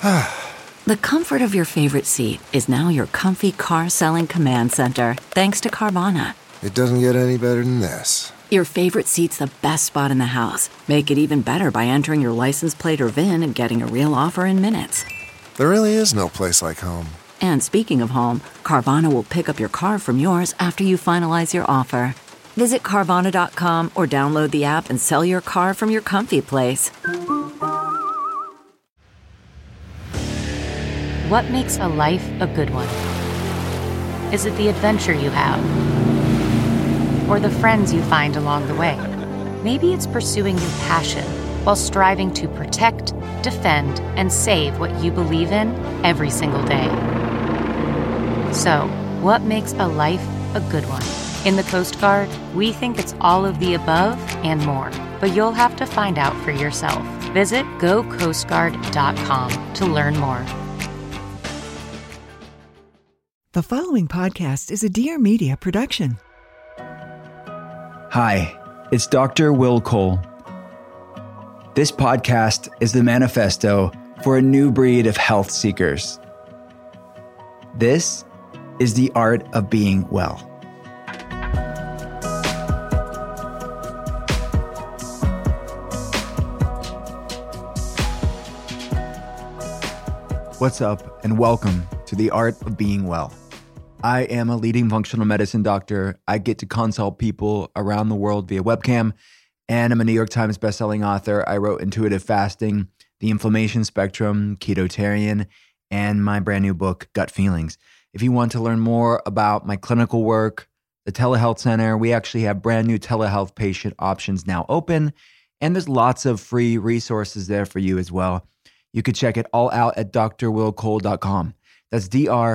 The comfort of your favorite seat is now your comfy car selling command center, thanks to Carvana. It doesn't get any better than this. Your favorite seat's the best spot in the house. Make it even better by entering your license plate or VIN and getting a real offer in minutes. There really is no place like home. And speaking of home, Carvana will pick up your car from yours after you finalize your offer. Visit Carvana.com or download the app and sell your car from your comfy place. What makes a life a good one? Is it the adventure you have? Or the friends you find along the way? Maybe it's pursuing your passion while striving to protect, defend, and save what you believe in every single day. So, what makes a life a good one? In the Coast Guard, we think it's all of the above and more, but you'll have to find out for yourself. Visit gocoastguard.com to learn more. The following podcast is a Dear Media production. Hi, it's Dr. Will Cole. This podcast is the manifesto for a new breed of health seekers. This is the art of being well. What's up, and welcome to the art of being well. I am a leading functional medicine doctor. I get to consult people around the world via webcam, and I'm a New York Times bestselling author. I wrote Intuitive Fasting, The Inflammation Spectrum, Ketotarian, and my brand new book, Gut Feelings. If you want to learn more about my clinical work, the Telehealth Center, we actually have brand new telehealth patient options now open, and there's lots of free resources there for you as well. You could check it all out at drwillcole.com. That's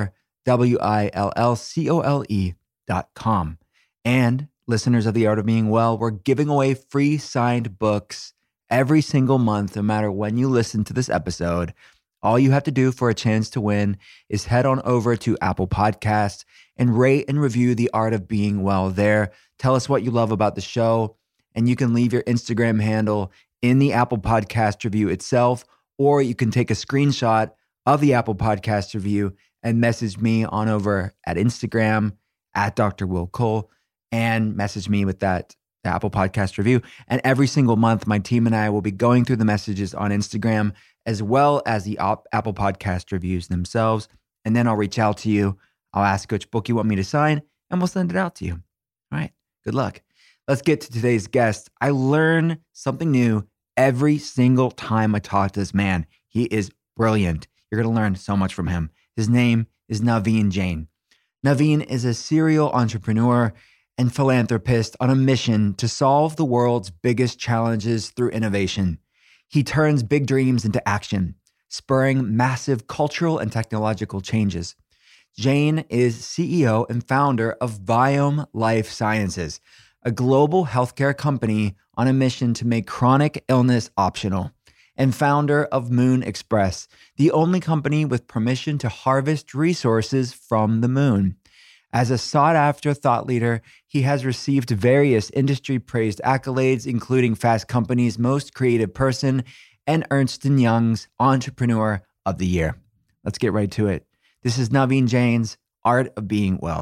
drwillcole.com. And listeners of The Art of Being Well, we're giving away free signed books every single month, no matter when you listen to this episode. All you have to do for a chance to win is head on over to Apple Podcasts and rate and review The Art of Being Well there. Tell us what you love about the show, and you can leave your Instagram handle in the Apple Podcast review itself, or you can take a screenshot of the Apple Podcast review and message me on over at Instagram at Dr. Will Cole and message me with that Apple Podcast review. And every single month, my team and I will be going through the messages on Instagram as well as the Apple Podcast reviews themselves. And then I'll reach out to you. I'll ask which book you want me to sign, and we'll send it out to you. All right, good luck. Let's get to today's guest. I learn something new every single time I talk to this man. He is brilliant. You're going to learn so much from him. His name is Naveen Jain. Naveen is a serial entrepreneur and philanthropist on a mission to solve the world's biggest challenges through innovation. He turns big dreams into action, spurring massive cultural and technological changes. Jain is CEO and founder of Viome Life Sciences, a global healthcare company on a mission to make chronic illness optional, and founder of Moon Express, the only company with permission to harvest resources from the moon. As a sought-after thought leader, he has received various industry-praised accolades, including Fast Company's Most Creative Person and Ernst & Young's Entrepreneur of the Year. Let's get right to it. This is Naveen Jain's Art of Being Well.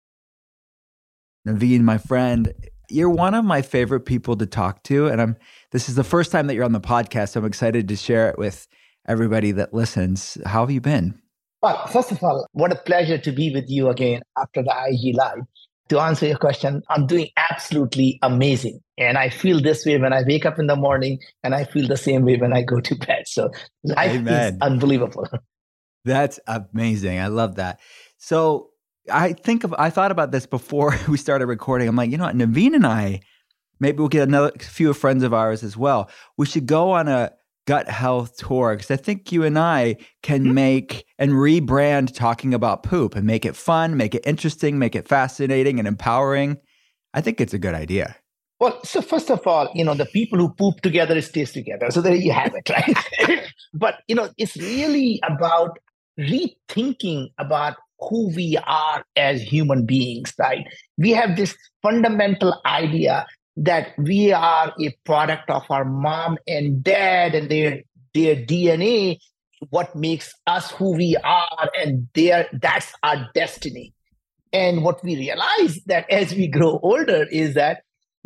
Naveen, my friend, you're one of my favorite people to talk to, and this is the first time that you're on the podcast. So I'm excited to share it with everybody that listens. How have you been? Well, first of all, what a pleasure to be with you again after the IG Live. To answer your question, I'm doing absolutely amazing. And I feel this way when I wake up in the morning, and I feel the same way when I go to bed. So life is unbelievable. That's amazing. I love that. So I thought about this before we started recording. I'm like, you know what, Naveen and I, maybe we'll get a few friends of ours as well. We should go on a gut health tour, because I think you and I can make and rebrand talking about poop and make it fun, make it interesting, make it fascinating and empowering. I think it's a good idea. Well, so first of all, the people who poop together stays together. So there you have it, right? But, it's really about rethinking about who we are as human beings, right? We have this fundamental idea that we are a product of our mom and dad and their DNA. what makes us who we are, and that's our destiny. And what we realize that as we grow older is that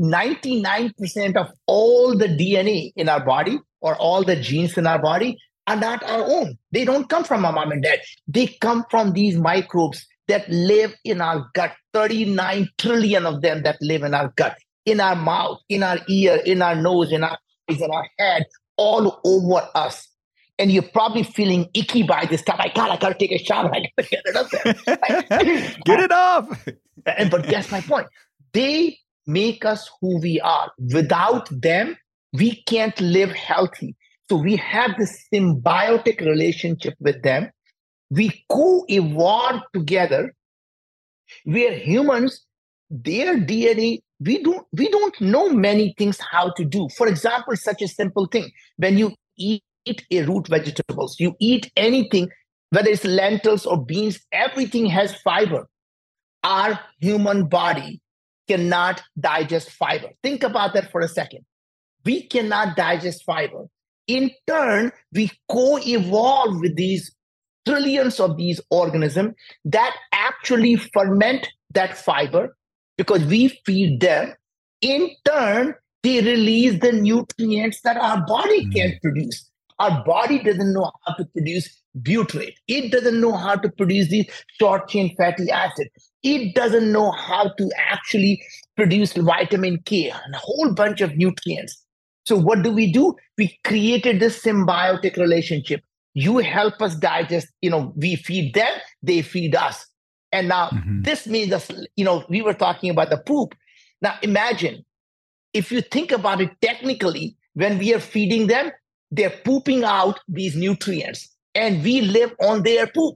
99% of all the DNA in our body or all the genes in our body are not our own. They don't come from our mom and dad. They come from these microbes that live in our gut, 39 trillion of them that live in our gut, in our mouth, in our ear, in our nose, in our eyes, in our head, all over us. And you're probably feeling icky by this time. I gotta take a shower. I gotta get it up there. Get it off. But that's my point. They make us who we are. Without them, we can't live healthy. So we have this symbiotic relationship with them. We co-evolve together. Where humans, their DNA, we don't know many things how to do. For example, such a simple thing. When you eat a root vegetables, you eat anything, whether it's lentils or beans, everything has fiber. Our human body cannot digest fiber. Think about that for a second. We cannot digest fiber. In turn, we co-evolve with these trillions of these organisms that actually ferment that fiber because we feed them. In turn, they release the nutrients that our body can't produce. Our body doesn't know how to produce butyrate. It doesn't know how to produce these short-chain fatty acids. It doesn't know how to actually produce vitamin K and a whole bunch of nutrients. So what do? We created this symbiotic relationship. You help us digest, we feed them, they feed us. And now this means us, we were talking about the poop. Now imagine, if you think about it technically, when we are feeding them, they're pooping out these nutrients and we live on their poop.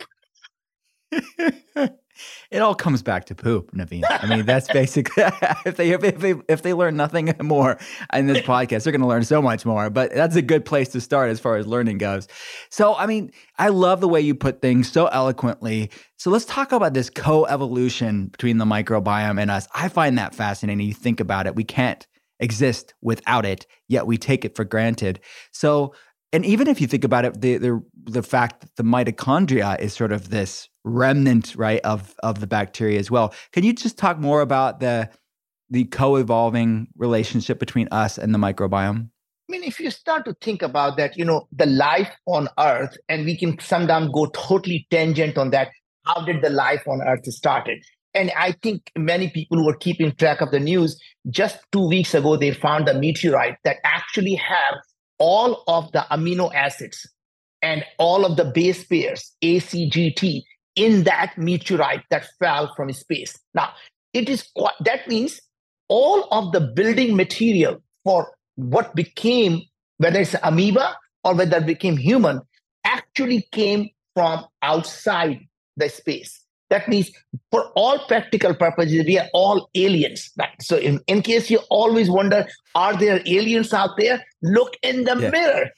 It all comes back to poop, Naveen. I mean, that's basically, if they learn nothing more in this podcast, they're going to learn so much more. But that's a good place to start as far as learning goes. So, I mean, I love the way you put things so eloquently. So let's talk about this co-evolution between the microbiome and us. I find that fascinating. You think about it. We can't exist without it, yet we take it for granted. So, and even if you think about it, the fact that the mitochondria is sort of this remnant, right, of the bacteria as well. Can you just talk more about the co-evolving relationship between us and the microbiome? I mean, if you start to think about that, the life on Earth, and we can sometimes go totally tangent on that. How did the life on Earth started? And I think many people who are keeping track of the news, just 2 weeks ago, they found a meteorite that actually have all of the amino acids and all of the base pairs, ACGT, in that meteorite that fell from space. Now, that means all of the building material for what became, whether it's amoeba or whether it became human, actually came from outside the space. That means for all practical purposes, we are all aliens. Right? So in case you always wonder, are there aliens out there? Look in the mirror.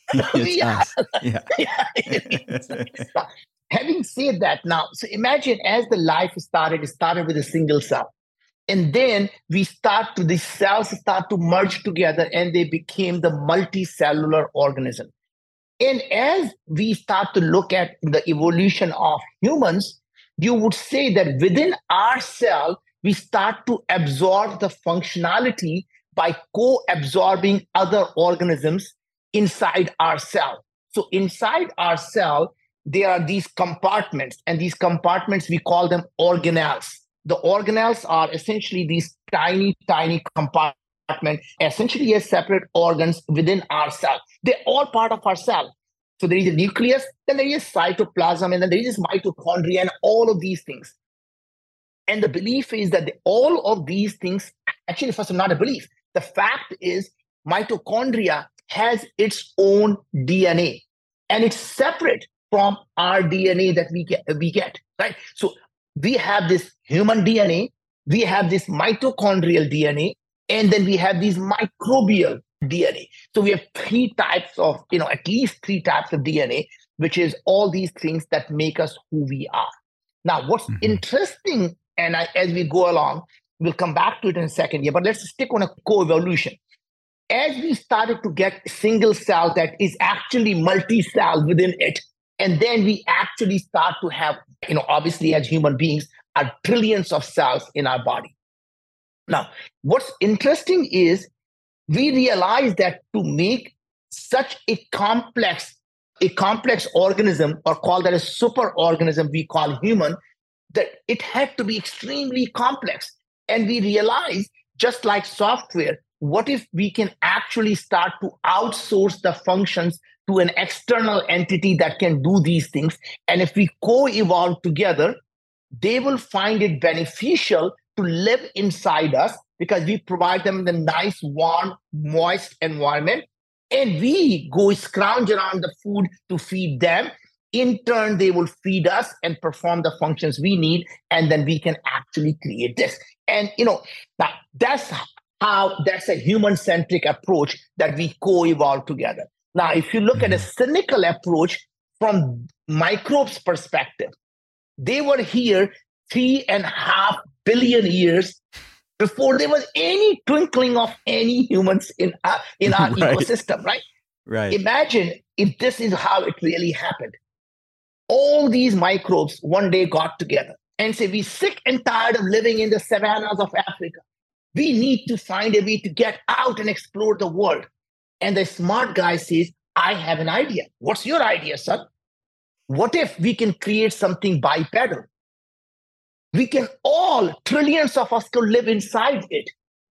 Having said that now, so imagine as the life started, it started with a single cell. And then these cells start to merge together and they became the multicellular organism. And as we start to look at the evolution of humans, you would say that within our cell, we start to absorb the functionality by co-absorbing other organisms inside our cell. So inside our cell, there are these compartments, and these compartments, we call them organelles. The organelles are essentially these tiny, tiny compartments, essentially as separate organs within our cell. They're all part of our cell. So there is a nucleus, then there is cytoplasm, and then there is mitochondria, and all of these things. And the belief is that all of these things, actually, first, not a belief. The fact is mitochondria has its own DNA, and it's separate from our DNA that we get, right? So we have this human DNA, we have this mitochondrial DNA, and then we have these microbial DNA. So we have at least three types of DNA, which is all these things that make us who we are. Now, what's interesting, and as we go along, we'll come back to it in a second here, but let's stick on a co-evolution. As we started to get single cell that is actually multi-cell within it, And then we actually start to have, obviously as human beings, are trillions of cells in our body. Now, what's interesting is we realize that to make such a complex organism, or call that a super organism we call human, that it had to be extremely complex. And we realized, just like software, what if we can actually start to outsource the functions to an external entity that can do these things? And if we co-evolve together, they will find it beneficial to live inside us because we provide them the nice, warm, moist environment. And we go scrounge around the food to feed them. In turn, they will feed us and perform the functions we need. And then we can actually create this. And, now that's a human-centric approach that we co-evolve together. Now, if you look at a cynical approach from microbes' perspective, they were here 3.5 billion years before there was any twinkling of any humans in our ecosystem, right? Right. Imagine if this is how it really happened. All these microbes one day got together and said, we're sick and tired of living in the savannas of Africa. We need to find a way to get out and explore the world. And the smart guy says, I have an idea. What's your idea, son? What if we can create something bipedal? We can all, trillions of us, could live inside it.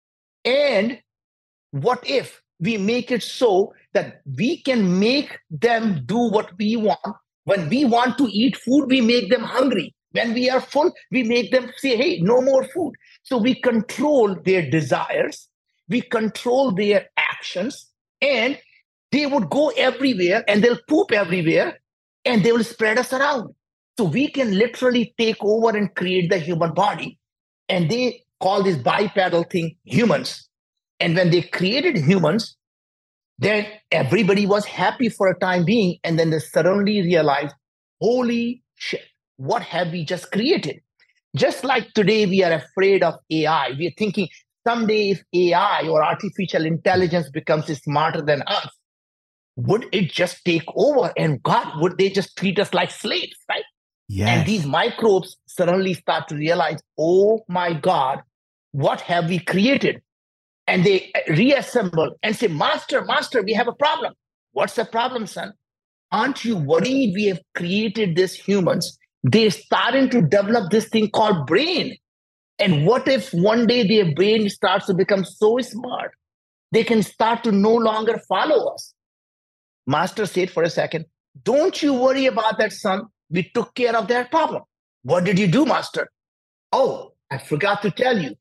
And what if we make it so that we can make them do what we want? When we want to eat food, we make them hungry. When we are full, we make them say, hey, no more food. So we control their desires, we control their actions, and they would go everywhere and they'll poop everywhere and they will spread us around. So we can literally take over and create the human body. And they call this bipedal thing humans. And when they created humans, then everybody was happy for a time being. And then they suddenly realized, holy shit, what have we just created? Just like today, we are afraid of AI. We are thinking someday if AI or artificial intelligence becomes smarter than us, would it just take over? And God, would they just treat us like slaves, right? Yes. And these microbes suddenly start to realize, oh my God, what have we created? And they reassemble and say, Master, we have a problem. What's the problem, son? Aren't you worried we have created these humans? They're starting to develop this thing called brain. And what if one day their brain starts to become so smart, they can start to no longer follow us? Master said for a second, don't you worry about that, son. We took care of that problem. What did you do, Master? Oh, I forgot to tell you.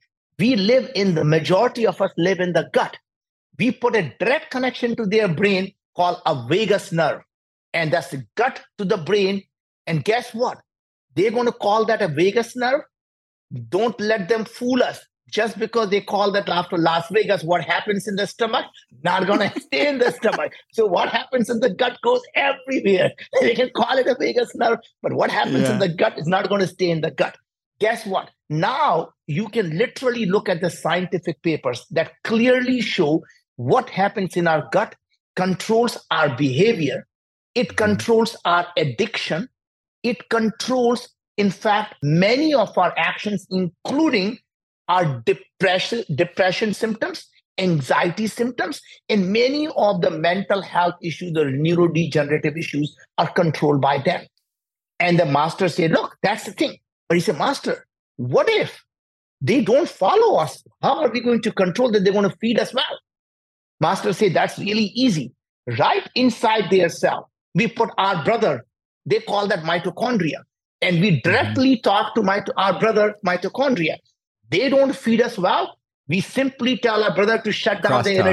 The majority of us live in the gut. We put a direct connection to their brain called a vagus nerve. And that's the gut to the brain. And guess what? They're going to call that a vagus nerve. Don't let them fool us. Just because they call that after Las Vegas, what happens in the stomach, not going to stay in the stomach. So what happens in the gut goes everywhere. They can call it a vagus nerve, but what happens in the gut is not going to stay in the gut. Guess what? Now you can literally look at the scientific papers that clearly show what happens in our gut controls our behavior. It controls our addiction. It controls, in fact, many of our actions, including our depression symptoms, anxiety symptoms, and many of the mental health issues, the neurodegenerative issues are controlled by them. And the master said, look, that's the thing. But he said, Master, what if they don't follow us? How are we going to control that they're going to feed us well? Master said, that's really easy. Right inside their cell, we put our brother, they call that mitochondria. And we directly talk to our brother mitochondria. They don't feed us well. We simply tell our brother to shut down the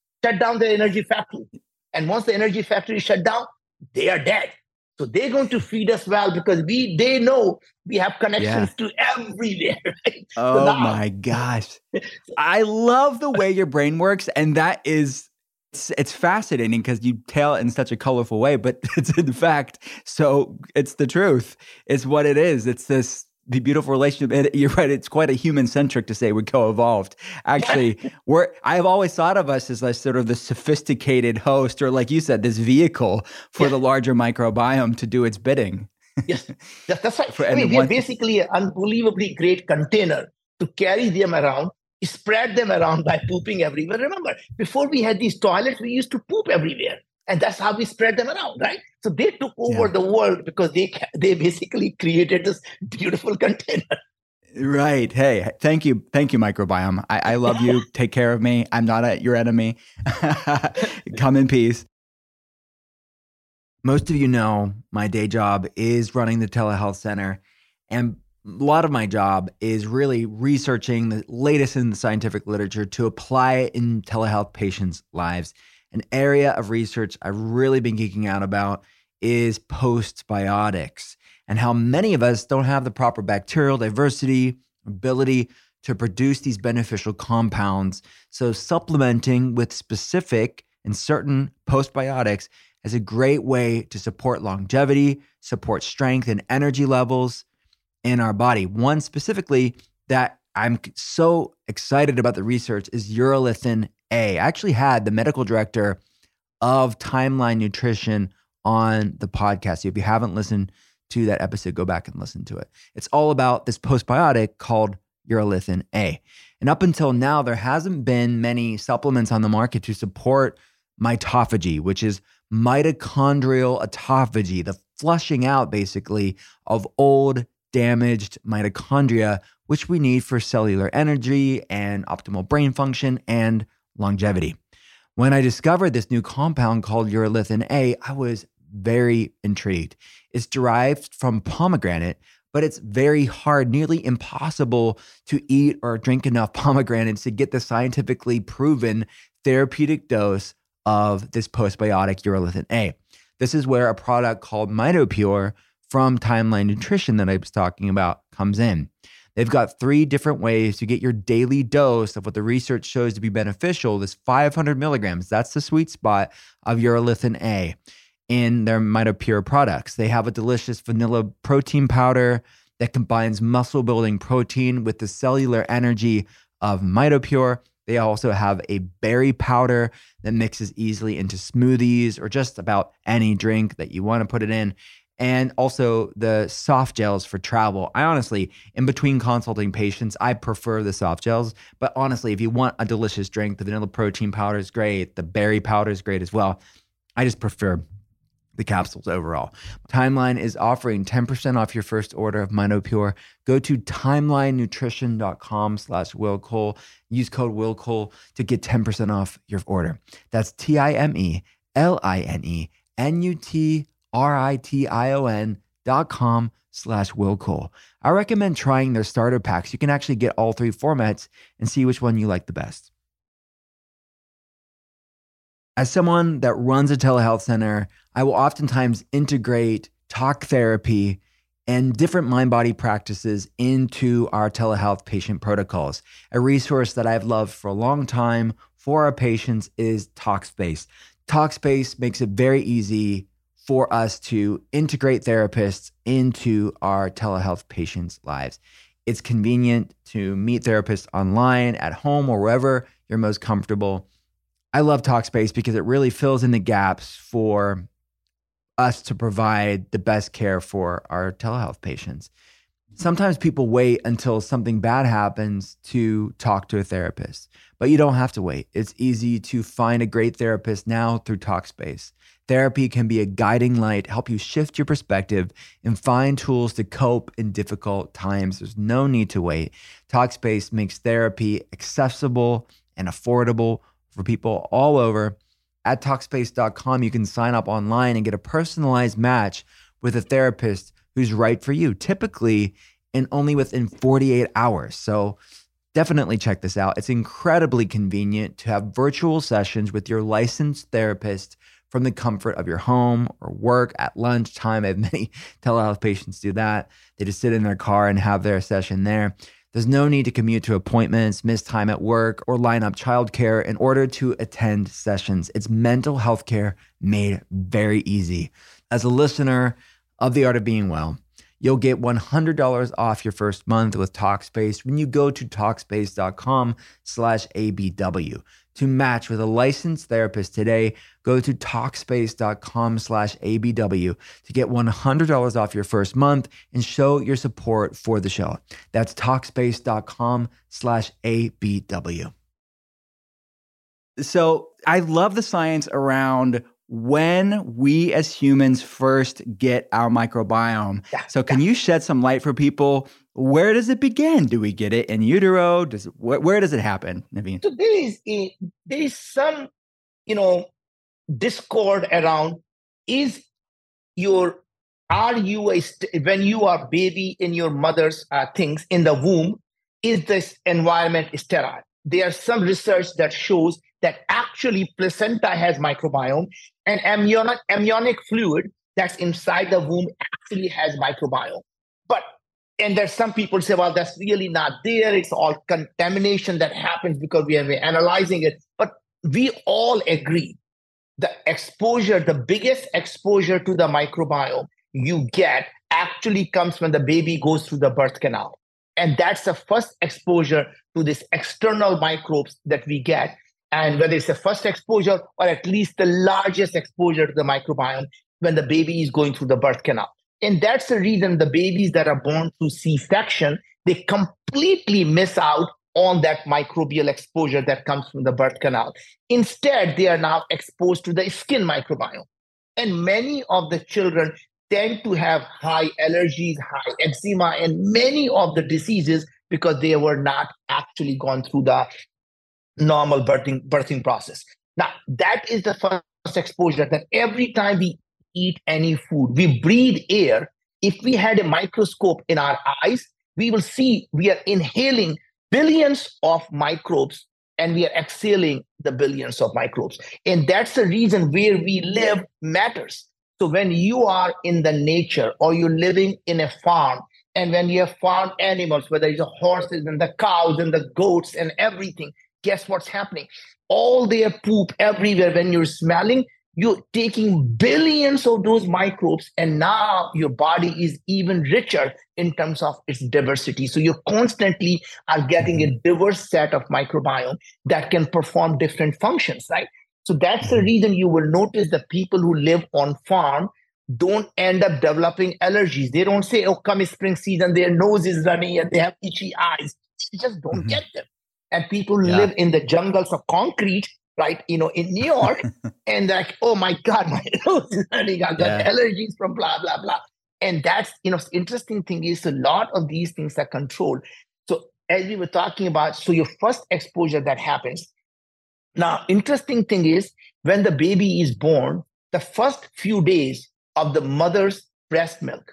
energy factory. And once the energy factory is shut down, they are dead. So they're going to feed us well because they know we have connections to everywhere. Right? Oh my gosh. I love the way your brain works. And that is, it's fascinating because you tell it in such a colorful way, but it's in fact, so it's the truth. It's what it is. It's this the beautiful relationship. And you're right. It's quite a human-centric to say we co-evolved. Actually, I've always thought of us as like sort of the sophisticated host, or like you said, this vehicle for the larger microbiome to do its bidding. Yes, that's right. We are basically an unbelievably great container to carry them around, spread them around by pooping everywhere. Remember, before we had these toilets, we used to poop everywhere. And that's how we spread them around, right? So they took over the world because they basically created this beautiful container. Right. Hey, thank you, microbiome. I love you. Take care of me. I'm not your enemy. Come in peace. Most of you know my day job is running the telehealth center, and a lot of my job is really researching the latest in the scientific literature to apply it in telehealth patients' lives. An area of research I've really been geeking out about is postbiotics, and how many of us don't have the proper bacterial diversity, ability to produce these beneficial compounds. So supplementing with specific and certain postbiotics is a great way to support longevity, support strength and energy levels in our body. One specifically that I'm so excited about the research is urolithin A. I actually had the medical director of Timeline Nutrition on the podcast. So if you haven't listened to that episode, go back and listen to it. It's all about this postbiotic called urolithin A. And up until now, there hasn't been many supplements on the market to support mitophagy, which is mitochondrial autophagy, the flushing out basically of old damaged mitochondria, which we need for cellular energy and optimal brain function and longevity. When I discovered this new compound called urolithin A, I was very intrigued. It's derived from pomegranate, but it's very hard, nearly impossible to eat or drink enough pomegranates to get the scientifically proven therapeutic dose of this postbiotic urolithin A. This is where a product called MitoPure from Timeline Nutrition that I was talking about comes in. They've got 3 different ways to get your daily dose of what the research shows to be beneficial. This 500 milligrams, that's the sweet spot of urolithin A in their MitoPure products. They have a delicious vanilla protein powder that combines muscle-building protein with the cellular energy of MitoPure. They also have a berry powder that mixes easily into smoothies or just about any drink that you want to put it in. And also the soft gels for travel. I honestly, in between consulting patients, I prefer the soft gels. But honestly, if you want a delicious drink, the vanilla protein powder is great. The berry powder is great as well. I just prefer the capsules overall. Timeline is offering 10% off your first order of MitoPure. Go to timelinenutrition.com/WillCole. Use code WillCole to get 10% off your order. That's timelinenutrition.com/WillCole. I recommend trying their starter packs. You can actually get all 3 formats and see which one you like the best. As someone that runs a telehealth center, I will oftentimes integrate talk therapy and different mind-body practices into our telehealth patient protocols. A resource that I've loved for a long time for our patients is Talkspace. Talkspace makes it very easy for us to integrate therapists into our telehealth patients' lives. It's convenient to meet therapists online, at home, or wherever you're most comfortable. I love Talkspace because it really fills in the gaps for us to provide the best care for our telehealth patients. Sometimes people wait until something bad happens to talk to a therapist, but you don't have to wait. It's easy to find a great therapist now through Talkspace. Therapy can be a guiding light, help you shift your perspective and find tools to cope in difficult times. There's no need to wait. Talkspace makes therapy accessible and affordable for people all over. At Talkspace.com, you can sign up online and get a personalized match with a therapist who's right for you, typically only within 48 hours. So definitely check this out. It's incredibly convenient to have virtual sessions with your licensed therapist from the comfort of your home or work at lunchtime. I have many telehealth patients do that. They just sit in their car and have their session there. There's no need to commute to appointments, miss time at work, or line up childcare in order to attend sessions. It's mental health care made very easy. As a listener of The Art of Being Well, You'll get $100 off your first month with Talkspace when you go to Talkspace.com/ABW. To match with a licensed therapist today, go to Talkspace.com/ABW to get $100 off your first month and show your support for the show. That's Talkspace.com/ABW. So I love the science around when we as humans first get our microbiome. So can you shed some light for people? Where does it begin? Do we get it in utero? Where does it happen, Naveen? So there is some, discord around, when you are baby in your mother's things in the womb, is this environment sterile? There are some research that shows that actually placenta has microbiome, and amniotic fluid that's inside the womb actually has microbiome. And there's some people say, well, that's really not there. It's all contamination that happens because we are analyzing it. But we all agree the biggest exposure to the microbiome you get actually comes when the baby goes through the birth canal. And that's the first exposure to this external microbes that we get. And whether it's the first exposure or at least the largest exposure to the microbiome when the baby is going through the birth canal. And that's the reason the babies that are born through C-section, they completely miss out on that microbial exposure that comes from the birth canal. Instead, they are now exposed to the skin microbiome. And many of the children tend to have high allergies, high eczema, and many of the diseases because they were not actually gone through the normal birthing process. Now, that is the first exposure, that every time we eat any food, we breathe air. If we had a microscope in our eyes, we will see we are inhaling billions of microbes and we are exhaling the billions of microbes. And that's the reason where we live matters. So when you are in the nature or you're living in a farm, and when you have farm animals, whether it's the horses and the cows and the goats and everything, guess what's happening? All their poop everywhere, when you're smelling, you're taking billions of those microbes, and now your body is even richer in terms of its diversity. So you constantly are getting a diverse set of microbiome that can perform different functions, right? So that's the reason you will notice the people who live on farm don't end up developing allergies. They don't say, oh, come spring season, their nose is running and they have itchy eyes. You just don't get them. And people live in the jungles of concrete, right, in New York, and they're like, oh my God, my nose is running. I got allergies from blah, blah, blah. And that's, interesting thing is a lot of these things are controlled. So as we were talking about, so your first exposure that happens. Now, interesting thing is when the baby is born, the first few days of the mother's breast milk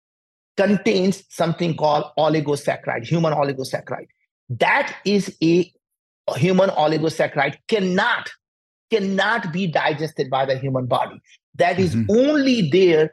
contains something called oligosaccharide, human oligosaccharide. That is a human oligosaccharide cannot be digested by the human body. That is only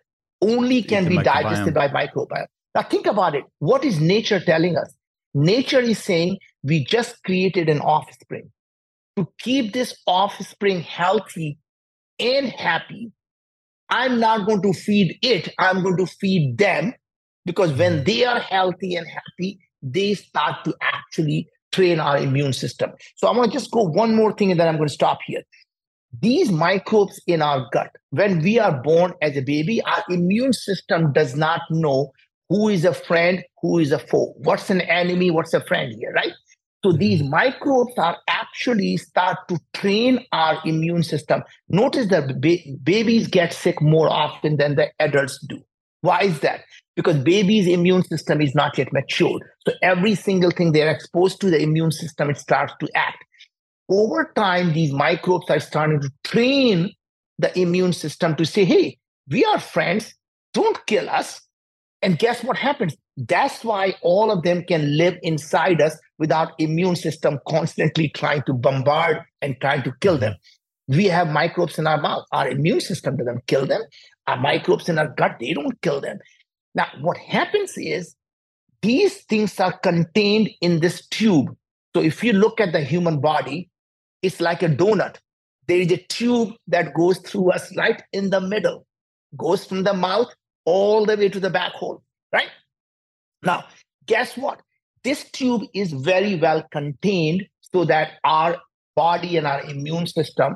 can be digested by microbiome. Now think about it. What is nature telling us? Nature is saying we just created an offspring. To keep this offspring healthy and happy, I'm not going to feed it. I'm going to feed them, because when they are healthy and happy, they start to actually train our immune system. So I want to just go one more thing and then I'm going to stop here. These microbes in our gut, when we are born as a baby, our immune system does not know who is a friend, who is a foe, what's an enemy, what's a friend here, right? So these microbes are actually start to train our immune system. Notice that babies get sick more often than the adults do. Why is that? Because baby's immune system is not yet matured. So every single thing they're exposed to, the immune system, it starts to act. Over time, these microbes are starting to train the immune system to say, hey, we are friends, don't kill us. And guess what happens? That's why all of them can live inside us without immune system constantly trying to bombard and trying to kill them. We have microbes in our mouth. Our immune system doesn't kill them. Our microbes in our gut, they don't kill them. Now, what happens is these things are contained in this tube. So if you look at the human body, it's like a donut. There is a tube that goes through us right in the middle, goes from the mouth all the way to the back hole. right? Now, guess what? This tube is very well contained so that our body and our immune system,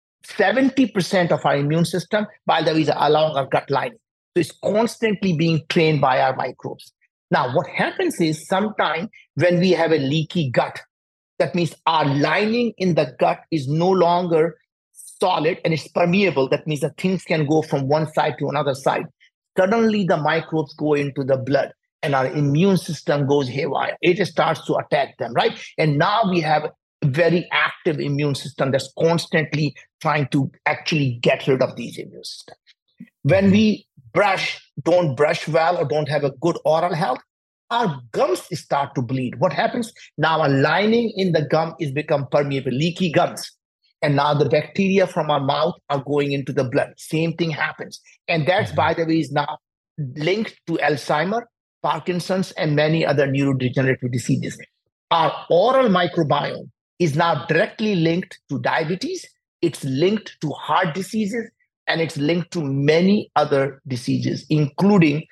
70% of our immune system, by the way, is along our gut lining. So it's constantly being trained by our microbes. Now, what happens is sometimes when we have a leaky gut, that means our lining in the gut is no longer solid and it's permeable. That means that things can go from one side to another side. Suddenly, the microbes go into the blood and our immune system goes haywire. It starts to attack them, right? And now we have a very active immune system that's constantly trying to actually get rid of these immune systems. When we don't brush well or don't have a good oral health, our gums start to bleed. What happens? Now a lining in the gum is become permeable, leaky gums. And now the bacteria from our mouth are going into the blood. Same thing happens. And that's, by the way, is now linked to Alzheimer's, Parkinson's, and many other neurodegenerative diseases. Our oral microbiome is now directly linked to diabetes. It's linked to heart diseases, and it's linked to many other diseases, including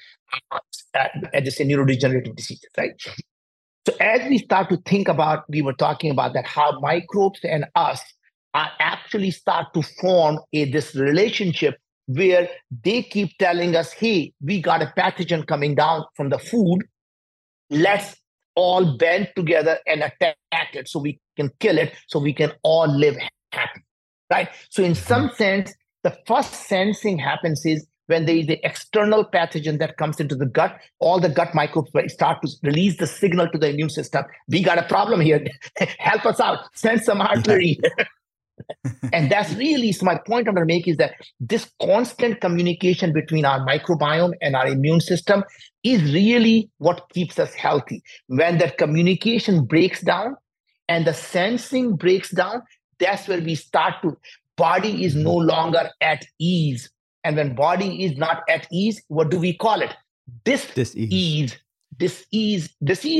neurodegenerative diseases, right? So as we start to think about, we were talking about that, how microbes and us are actually start to form this relationship where they keep telling us, hey, we got a pathogen coming down from the food. Let's all band together and attack it so we can kill it, so we can all live happy, right? So in some sense, the first sensing happens is when there is the external pathogen that comes into the gut, all the gut microbes start to release the signal to the immune system. We got a problem here. Help us out. Send some artillery. And that's really, so my point I'm going to make is that this constant communication between our microbiome and our immune system is really what keeps us healthy. When that communication breaks down and the sensing breaks down, that's where we start to, body is no longer at ease. And when body is not at ease, what do we call it? Dis-ease. Dis-ease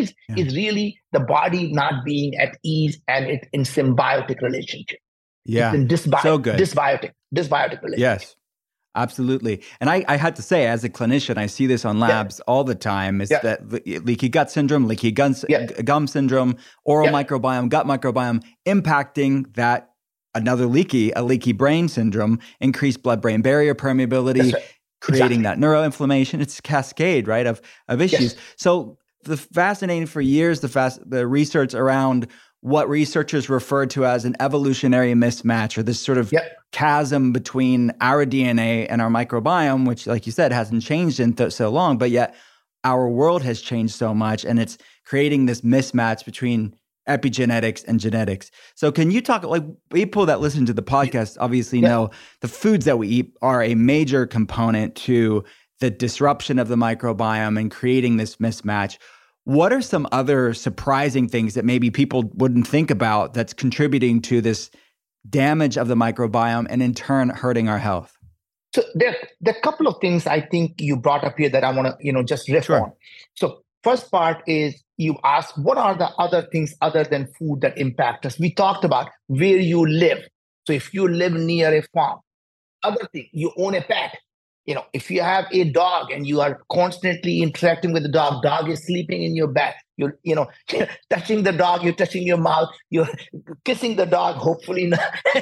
is really the body not being at ease and it in symbiotic relationship. Yeah, so good. Dysbiotic relationship. Yes, absolutely. And I had to say, as a clinician, I see this on labs all the time. It's that leaky gut syndrome, leaky gum syndrome, oral microbiome, gut microbiome, impacting that a leaky brain syndrome, increased blood-brain barrier permeability, creating that neuroinflammation. It's a cascade, right, of issues. Yes. So fascinating for years, the research around what researchers refer to as an evolutionary mismatch, or this sort of chasm between our DNA and our microbiome, which, like you said, hasn't changed in so long, but yet our world has changed so much, and it's creating this mismatch between epigenetics and genetics. So can you talk, like, people that listen to the podcast obviously know the foods that we eat are a major component to the disruption of the microbiome and creating this mismatch. What are some other surprising things that maybe people wouldn't think about that's contributing to this damage of the microbiome and in turn hurting our health? So there are a couple of things I think you brought up here that I want to, just riff on. So first part is you asked, what are the other things other than food that impact us? We talked about where you live. So if you live near a farm, other thing, you own a pet. If you have a dog and you are constantly interacting with the dog is sleeping in your bed, you're touching the dog, you're touching your mouth, you're kissing the dog, hopefully not.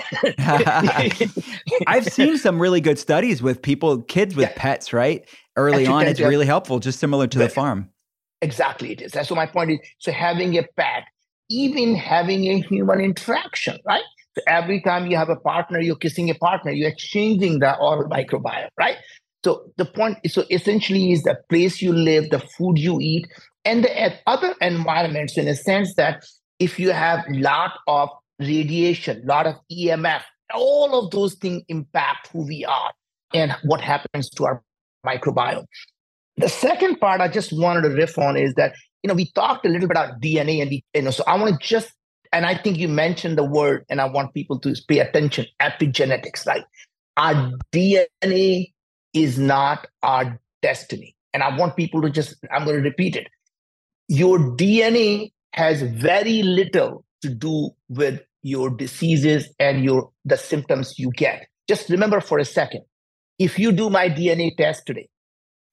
I've seen some really good studies with kids with pets, right? Early on, it's really helpful, just similar to the farm. Exactly, it is. That's what my point is. So having a pet, even having a human interaction, right? So every time you have a partner, you're kissing a partner, you're exchanging the oral microbiome, right? So the point is, so essentially is the place you live, the food you eat, and the other environments, in a sense that if you have a lot of radiation, a lot of EMF, all of those things impact who we are and what happens to our microbiome. The second part I just wanted to riff on is that, we talked a little bit about DNA and so I want to just, and I think you mentioned the word, and I want people to pay attention, epigenetics, right? Our DNA is not our destiny. And I want people to I'm going to repeat it. Your DNA has very little to do with your diseases and the symptoms you get. Just remember for a second, if you do my DNA test today,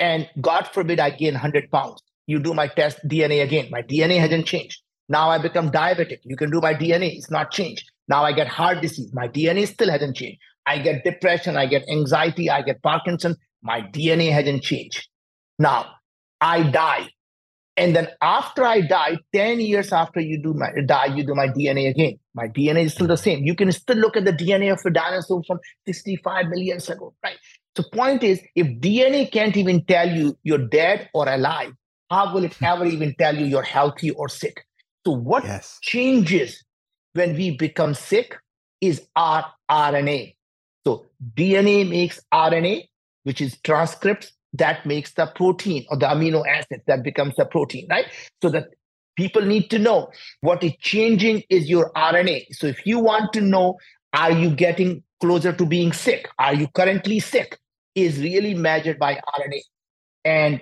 and God forbid I gain 100 pounds. You do my test DNA again. My DNA hasn't changed. Now I become diabetic. You can do my DNA. It's not changed. Now I get heart disease. My DNA still hasn't changed. I get depression. I get anxiety. I get Parkinson. My DNA hasn't changed. Now I die. And then after I die, 10 years after you do my DNA again. My DNA is still the same. You can still look at the DNA of a dinosaur from 65 million years ago, right? So point is, if DNA can't even tell you you're dead or alive, how will it ever even tell you you're healthy or sick? So what changes when we become sick is our RNA. So DNA makes RNA, which is transcripts that makes the protein or the amino acid that becomes the protein, right? So that people need to know what is changing is your RNA. So if you want to know, are you getting closer to being sick? Are you currently sick? Is really measured by RNA. And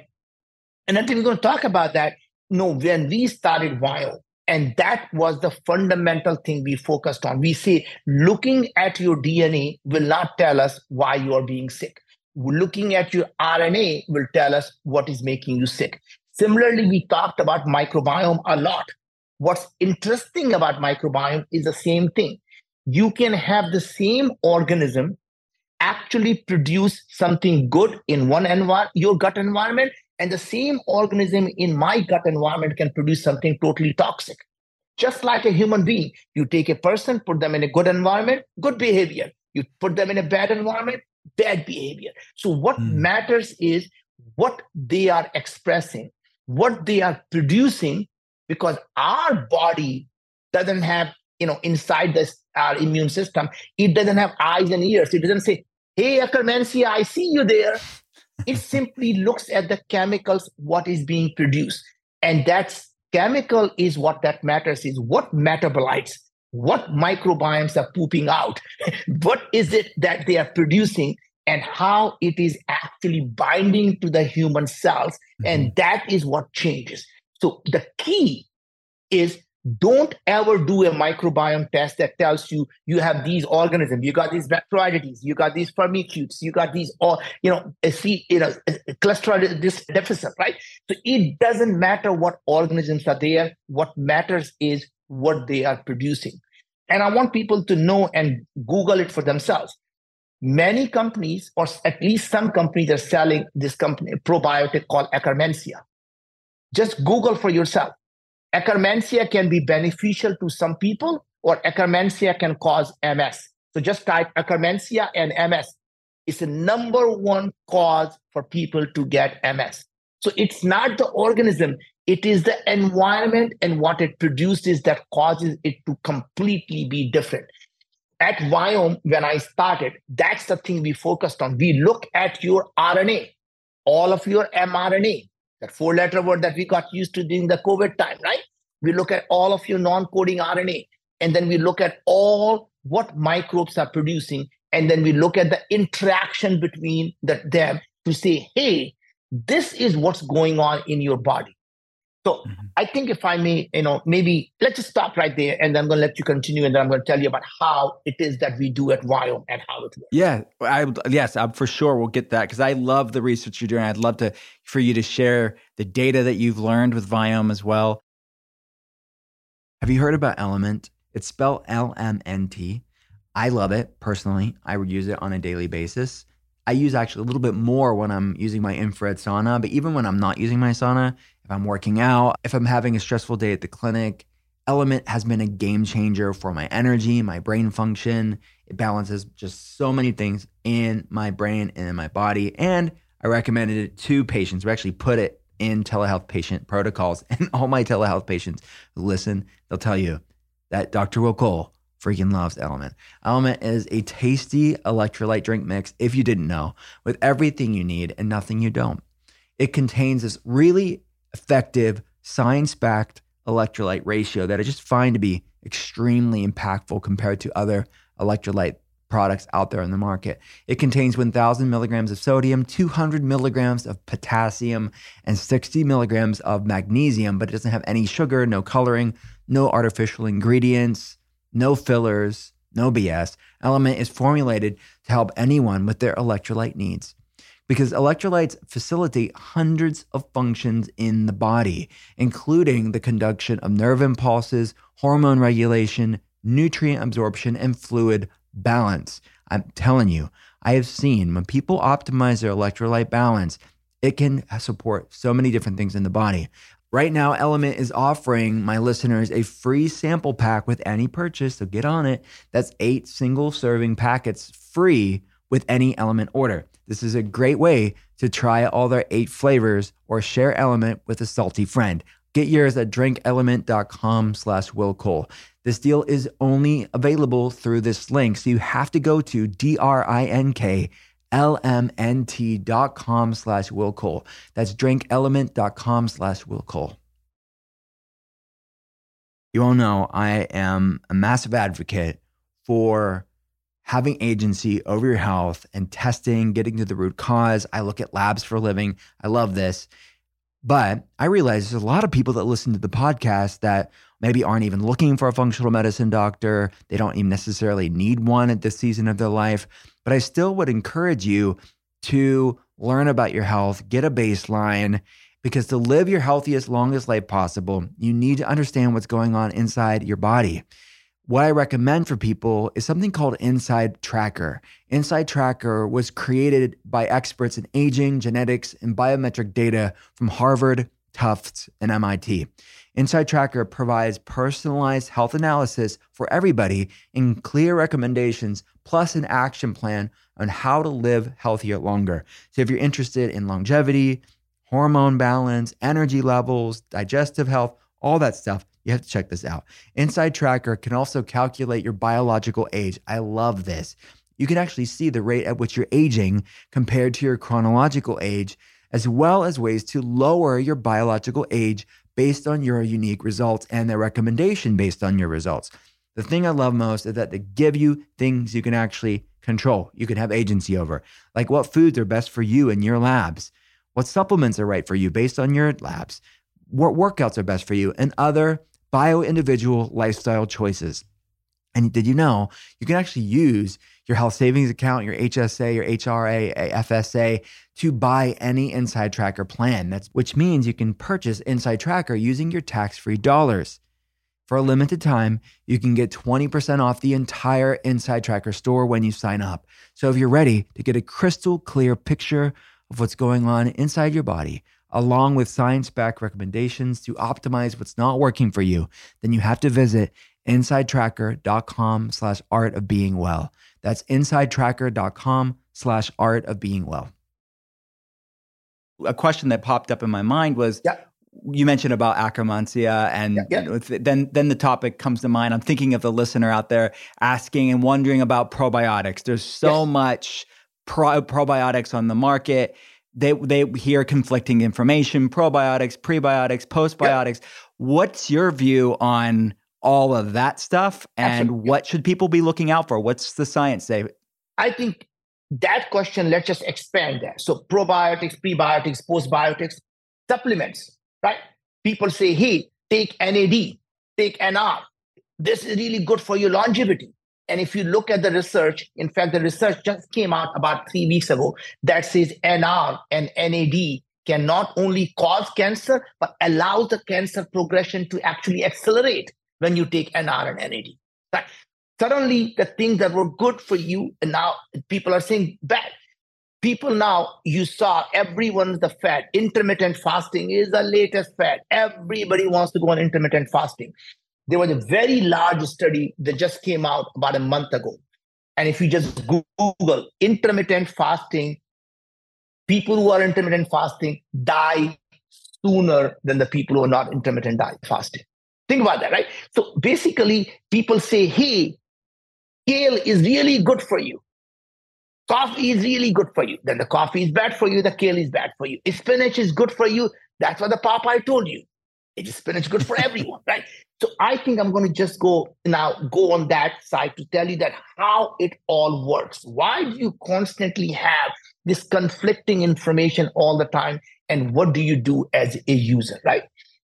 I think we're going to talk about that. When we started Viome, and that was the fundamental thing we focused on. We say, looking at your DNA will not tell us why you are being sick. Looking at your RNA will tell us what is making you sick. Similarly, we talked about microbiome a lot. What's interesting about microbiome is the same thing. You can have the same organism actually produce something good in your gut environment, and the same organism in my gut environment can produce something totally toxic. Just like a human being, you take a person, put them in a good environment, good behavior. You put them in a bad environment, bad behavior. So what matters is what they are expressing, what they are producing, because our body doesn't have, inside our immune system, it doesn't have eyes and ears. It doesn't say, hey, Akkermansia, I see you there. It simply looks at the chemicals, what is being produced. And that's chemical is what that matters, is what metabolites, what microbiomes are pooping out, what is it that they are producing, and how it is actually binding to the human cells. And that is what changes. So the key is, don't ever do a microbiome test that tells you you have these organisms, you got these Bacteroidetes, you got these Firmicutes, you got these cholesterol deficit, right? So it doesn't matter what organisms are there. What matters is what they are producing. And I want people to know and Google it for themselves. Many companies, or at least some companies, are selling this company probiotic called Akkermansia. Just Google for yourself. Akkermansia can be beneficial to some people, or Akkermansia can cause MS. So just type Akkermansia and MS. It's the number one cause for people to get MS. So it's not the organism, it is the environment and what it produces that causes it to completely be different. At Viome, when I started, that's the thing we focused on. We look at your RNA, all of your mRNA, that 4-letter word that we got used to during the COVID time, right? We look at all of your non-coding RNA, and then we look at all what microbes are producing, and then we look at the interaction between them to say, hey, this is what's going on in your body. So I think if I may, maybe let's just stop right there, and then I'm going to let you continue, and then I'm going to tell you about how it is that we do at Viome and how it works. Yeah, yes, for sure we'll get that, because I love the research you're doing. I'd love for you to share the data that you've learned with Viome as well. Have you heard about Element? It's spelled LMNT. I love it personally. I would use it on a daily basis. I use actually a little bit more when I'm using my infrared sauna, but even when I'm not using my sauna, if I'm working out, if I'm having a stressful day at the clinic, Element has been a game changer for my energy, my brain function. It balances just so many things in my brain and in my body. And I recommended it to patients. We actually put it in telehealth patient protocols, and all my telehealth patients who listen, they'll tell you that Dr. Will Cole freaking loves Element. Element is a tasty electrolyte drink mix, if you didn't know, with everything you need and nothing you don't. It contains this really effective, science-backed electrolyte ratio that I just find to be extremely impactful compared to other electrolyte products out there in the market. It contains 1,000 milligrams of sodium, 200 milligrams of potassium, and 60 milligrams of magnesium, but it doesn't have any sugar, no coloring, no artificial ingredients, no fillers, no BS. Element is formulated to help anyone with their electrolyte needs. because electrolytes facilitate hundreds of functions in the body, including the conduction of nerve impulses, hormone regulation, nutrient absorption, and fluid balance. I'm telling you, I have seen when people optimize their electrolyte balance, it can support so many different things in the body. Right now, Element is offering my listeners a free sample pack with any purchase, so get on it. That's 8 single-serving packets free with any Element order. This is a great way to try all their 8 flavors or share Element with a salty friend. Get yours at drinkelement.com/willcole. This deal is only available through this link, so you have to go to drinklmnt.com/willcole. That's drinkelement.com/willcole. You all know I am a massive advocate for having agency over your health and testing, getting to the root cause. I look at labs for a living. I love this. But I realize there's a lot of people that listen to the podcast that maybe aren't even looking for a functional medicine doctor. They don't even necessarily need one at this season of their life. But I still would encourage you to learn about your health, get a baseline, because to live your healthiest, longest life possible, you need to understand what's going on inside your body. What I recommend for people is something called Inside Tracker. Inside Tracker was created by experts in aging, genetics, and biometric data from Harvard, Tufts, and MIT. Inside Tracker provides personalized health analysis for everybody and clear recommendations, plus an action plan on how to live healthier longer. So if you're interested in longevity, hormone balance, energy levels, digestive health, all that stuff, you have to check this out. Inside Tracker can also calculate your biological age. I love this. You can actually see the rate at which you're aging compared to your chronological age, as well as ways to lower your biological age based on your unique results and their recommendation based on your results. The thing I love most is that they give you things you can actually control. You can have agency over, like what foods are best for you in your labs, what supplements are right for you based on your labs, what workouts are best for you, and other bio-individual lifestyle choices. And did you know you can actually use your health savings account, your HSA, your HRA, FSA to buy any Inside Tracker plan? Which means you can purchase Inside Tracker using your tax-free dollars. For a limited time, you can get 20% off the entire Inside Tracker store when you sign up. So if you're ready to get a crystal clear picture of what's going on inside your body, along with science-backed recommendations to optimize what's not working for you, then you have to visit insidetracker.com/artofbeingwell. That's insidetracker.com/artofbeingwell. A question that popped up in my mind was, you mentioned about Akkermansia, and then the topic comes to mind. I'm thinking of the listener out there asking and wondering about probiotics. There's so much probiotics on the market. They hear conflicting information, probiotics, prebiotics, postbiotics. What's your view on all of that stuff, and what should people be looking out for? What's the science say? I think that question, let's just expand that. So probiotics, prebiotics, postbiotics, supplements, right? People say, hey, take NAD, take NR. This is really good for your longevity. And if you look at the research, in fact, the research just came out about 3 weeks ago that says NR and NAD can not only cause cancer, but allows the cancer progression to actually accelerate when you take NR and NAD. Right? Suddenly, the things that were good for you, and now people are saying bad. People now, you saw everyone's the fad. Intermittent fasting is the latest fad. Everybody wants to go on intermittent fasting. There was a very large study that just came out about a month ago. And if you just Google intermittent fasting, people who are intermittent fasting die sooner than the people who are not intermittent fasting. Think about that, right? So basically, people say, hey, kale is really good for you. Coffee is really good for you. Then the coffee is bad for you. The kale is bad for you. If spinach is good for you, that's what the Popeye told you. Is spinach good for everyone, right? So I think I'm going to just go on that side to tell you that how it all works. Why do you constantly have this conflicting information all the time? And what do you do as a user, right?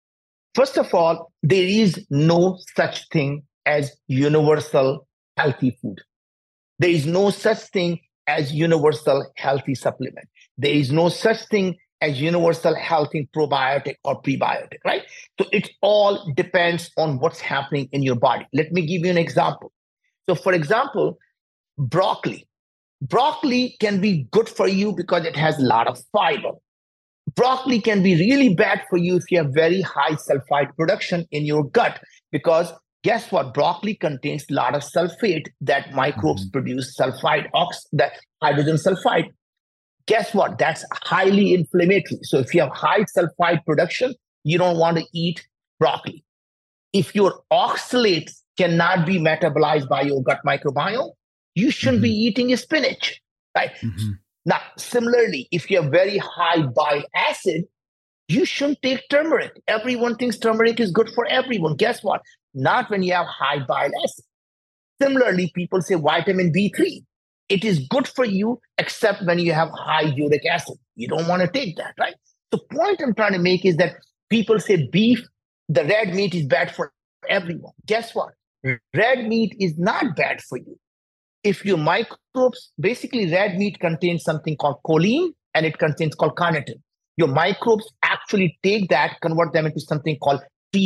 First of all, there is no such thing as universal healthy food. There is no such thing as universal healthy supplement. There is no such thing as universal health in probiotic or prebiotic, right? So it all depends on what's happening in your body. Let me give you an example. So for example, broccoli. Broccoli can be good for you because it has a lot of fiber. Broccoli can be really bad for you if you have very high sulfite production in your gut, because guess what? Broccoli contains a lot of sulfate that microbes produce, that hydrogen sulfide. Guess what? That's highly inflammatory. So if you have high sulfide production, you don't want to eat broccoli. If your oxalates cannot be metabolized by your gut microbiome, you shouldn't be eating spinach, right? Now, similarly, if you have very high bile acid, you shouldn't take turmeric. Everyone thinks turmeric is good for everyone. Guess what? Not when you have high bile acid. Similarly, people say vitamin B3. It is good for you, except when you have high uric acid. You don't want to take that, right? The point I'm trying to make is that people say beef, the red meat is bad for everyone. Guess what? Red meat is not bad for you. If your microbes, basically red meat contains something called choline and it contains called carnitine. Your microbes actually take that, convert them into something called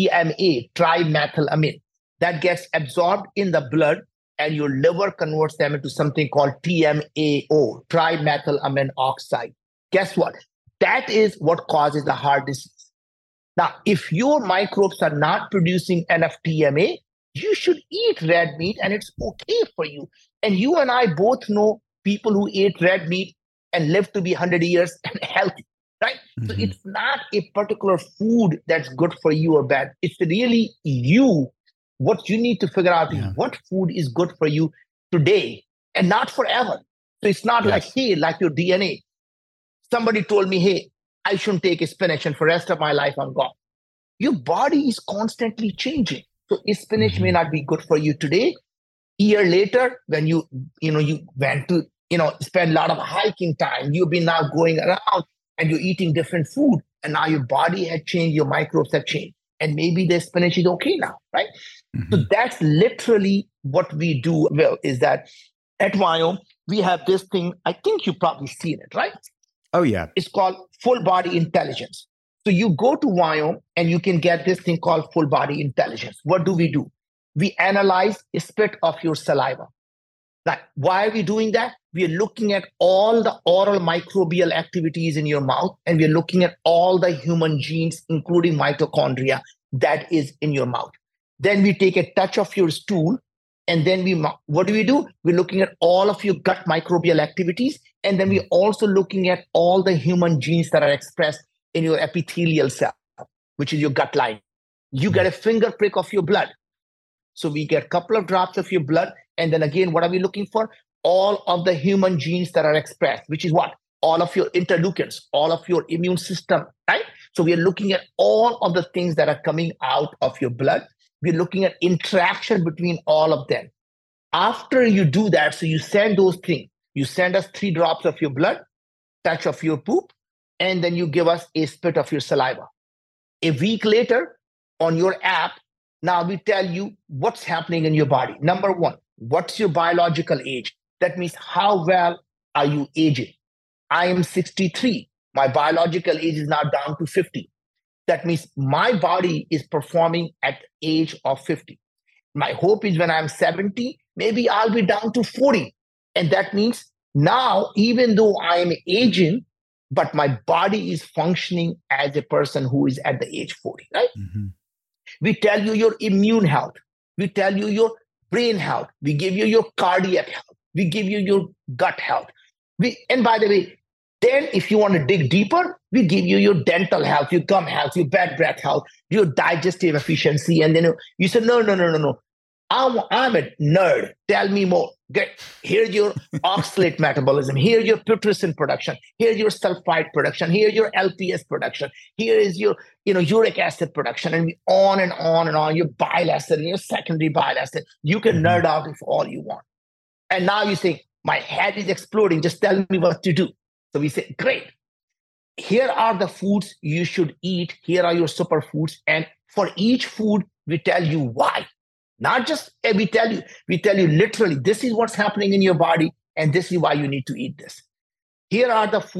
TMA, trimethylamine. That gets absorbed in the blood and your liver converts them into something called TMAO, trimethylamine oxide. Guess what? That is what causes the heart disease. Now, if your microbes are not producing enough TMA, you should eat red meat and it's okay for you. And you and I both know people who ate red meat and lived to be 100 years and healthy, right? So it's not a particular food that's good for you or bad. It's really you. What you need to figure out is what food is good for you today and not forever. So it's not like, hey, like your DNA. Somebody told me, hey, I shouldn't take spinach and for the rest of my life I'm gone. Your body is constantly changing. So spinach may not be good for you today. A year later, when you went to, spend a lot of hiking time, you've been now going around and you're eating different food. And now your body had changed, your microbes have changed. And maybe the spinach is okay now, right? So that's literally what we do. Well, is that at Viome, we have this thing, I think you've probably seen it, right? Oh, yeah. It's called full body intelligence. So you go to Viome and you can get this thing called full body intelligence. What do? We analyze a spit of your saliva. Like, why are we doing that? We are looking at all the oral microbial activities in your mouth, and we're looking at all the human genes, including mitochondria, that is in your mouth. Then we take a touch of your stool, and then what do? We're looking at all of your gut microbial activities, and then we're also looking at all the human genes that are expressed in your epithelial cell, which is your gut line. You get a finger prick of your blood. So we get a couple of drops of your blood. And then again, what are we looking for? All of the human genes that are expressed, which is what? All of your interleukins, all of your immune system, right? So we are looking at all of the things that are coming out of your blood. We're looking at interaction between all of them. After you do that, so you send those things. You send us 3 drops of your blood, touch of your poop, and then you give us a spit of your saliva. A week later, on your app, now we tell you what's happening in your body. Number 1, what's your biological age? That means how well are you aging? I am 63. My biological age is now down to 50. That means my body is performing at the age of 50. My hope is when I'm 70, maybe I'll be down to 40. And that means now, even though I am aging, but my body is functioning as a person who is at the age 40, right? We tell you your immune health. We tell you your brain health. We give you your cardiac health. We give you your gut health. And by the way, then if you want to dig deeper, we give you your dental health, your gum health, your bad breath health, your digestive efficiency. And then you say, no. I'm a nerd. Tell me more. Here's your oxalate metabolism. Here's your putrescine production. Here's your sulfide production. Here's your LPS production. Here is your uric acid production. And on and on and on. Your bile acid and your secondary bile acid. You can nerd out if all you want. And now you say, my head is exploding. Just tell me what to do. So we say, great. Here are the foods you should eat. Here are your superfoods. And for each food, we tell you why. Not just we tell you literally, this is what's happening in your body, and this is why you need to eat this. Here are the foods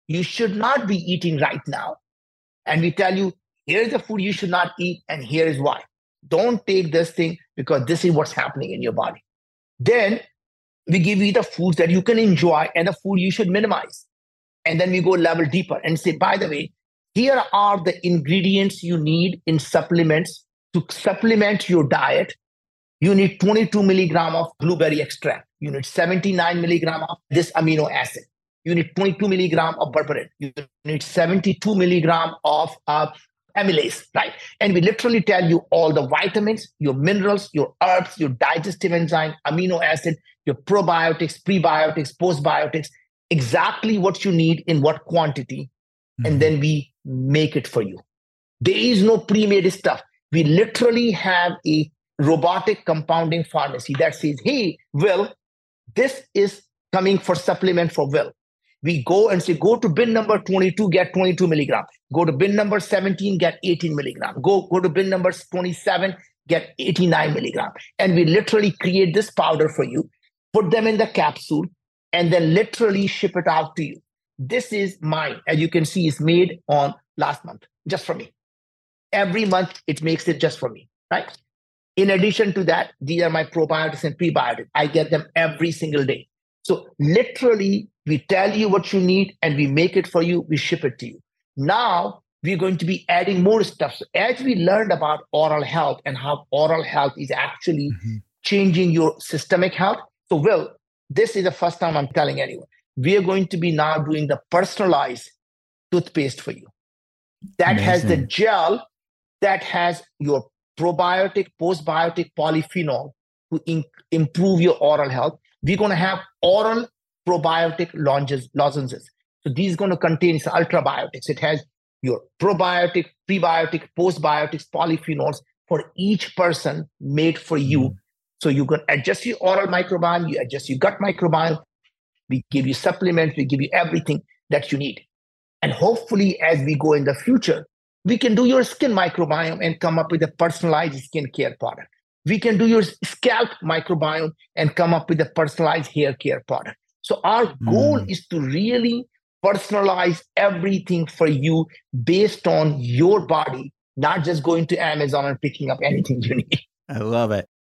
you should not be eating right now. And we tell you, here's the food you should not eat, and here is why. Don't take this thing because this is what's happening in your body. Then we give you the foods that you can enjoy and the food you should minimize. And then we go level deeper and say, by the way, here are the ingredients you need in supplements to supplement your diet. You need 22 milligram of blueberry extract. You need 79 milligram of this amino acid. You need 22 milligram of berberine. You need 72 milligram of amylase, right? And we literally tell you all the vitamins, your minerals, your herbs, your digestive enzyme, amino acid, your probiotics, prebiotics, postbiotics, exactly what you need in what quantity. And then we make it for you. There is no pre-made stuff. We literally have a robotic compounding pharmacy that says, hey, Will, this is coming for supplement for Will. We go and say, go to bin number 22, get 22 milligram. Go to bin number 17, get 18 milligram. Go to bin number 27, get 89 milligram. And we literally create this powder for you, put them in the capsule, and then literally ship it out to you. This is mine. As you can see, it's made on last month, just for me. Every month, it makes it just for me, right? In addition to that, these are my probiotics and prebiotics. I get them every single day. So literally, we tell you what you need and we make it for you. We ship it to you. Now, we're going to be adding more stuff. So as we learned about oral health and how oral health is actually changing your systemic health. So, Will, this is the first time I'm telling anyone. We are going to be now doing the personalized toothpaste for you. That has the gel that has your probiotic, postbiotic, polyphenol to improve your oral health. We're going to have oral probiotic lozenges. So these are going to contain ultrabiotics. It has your probiotic, prebiotic, postbiotics, polyphenols for each person made for you. So you can adjust your oral microbiome, you adjust your gut microbiome. We give you supplements, we give you everything that you need. And hopefully, as we go in the future, we can do your skin microbiome and come up with a personalized skincare product. We can do your scalp microbiome and come up with a personalized hair care product. So our goal is to really personalize everything for you based on your body, not just going to Amazon and picking up anything you need. I love it.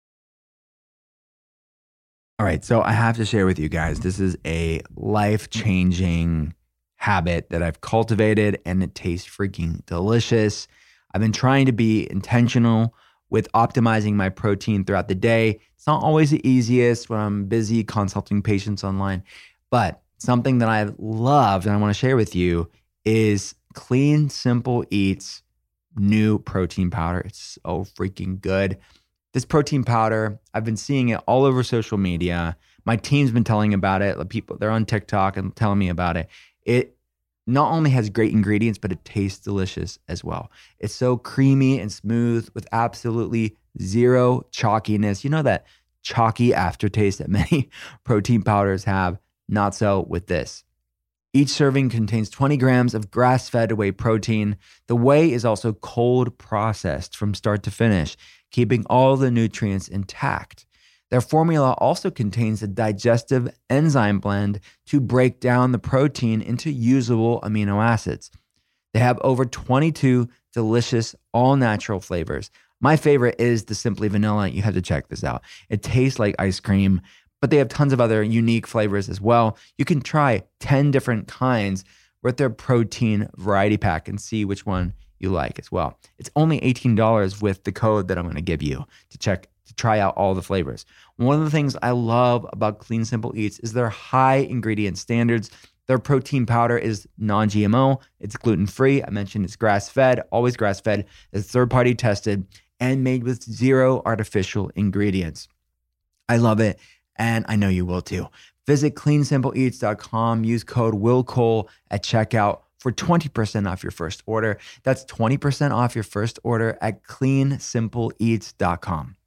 All right, so I have to share with you guys, this is a life-changing habit that I've cultivated and it tastes freaking delicious. I've been trying to be intentional with optimizing my protein throughout the day. It's not always the easiest when I'm busy consulting patients online, but something that I love and I want to share with you is Clean Simple Eats new protein powder. It's so freaking good. This protein powder, I've been seeing it all over social media. My team's been telling about it. People, they're on TikTok and telling me about it. It not only has great ingredients, but it tastes delicious as well. It's so creamy and smooth with absolutely zero chalkiness. You know that chalky aftertaste that many protein powders have? Not so with this. Each serving contains 20 grams of grass-fed whey protein. The whey is also cold processed from start to finish, keeping all the nutrients intact. Their formula also contains a digestive enzyme blend to break down the protein into usable amino acids. They have over 22 delicious, all-natural flavors. My favorite is the Simply Vanilla. You have to check this out. It tastes like ice cream, but they have tons of other unique flavors as well. You can try 10 different kinds with their protein variety pack and see which one you like as well. It's only $18 with the code that I'm going to give you to try out all the flavors. One of the things I love about Clean Simple Eats is their high ingredient standards. Their protein powder is non-GMO. It's gluten-free. I mentioned it's grass-fed, always grass-fed. It's third-party tested and made with zero artificial ingredients. I love it, and I know you will too. Visit cleansimpleeats.com. Use code WillCole at checkout for 20% off your first order. That's 20% off your first order at cleansimpleeats.com.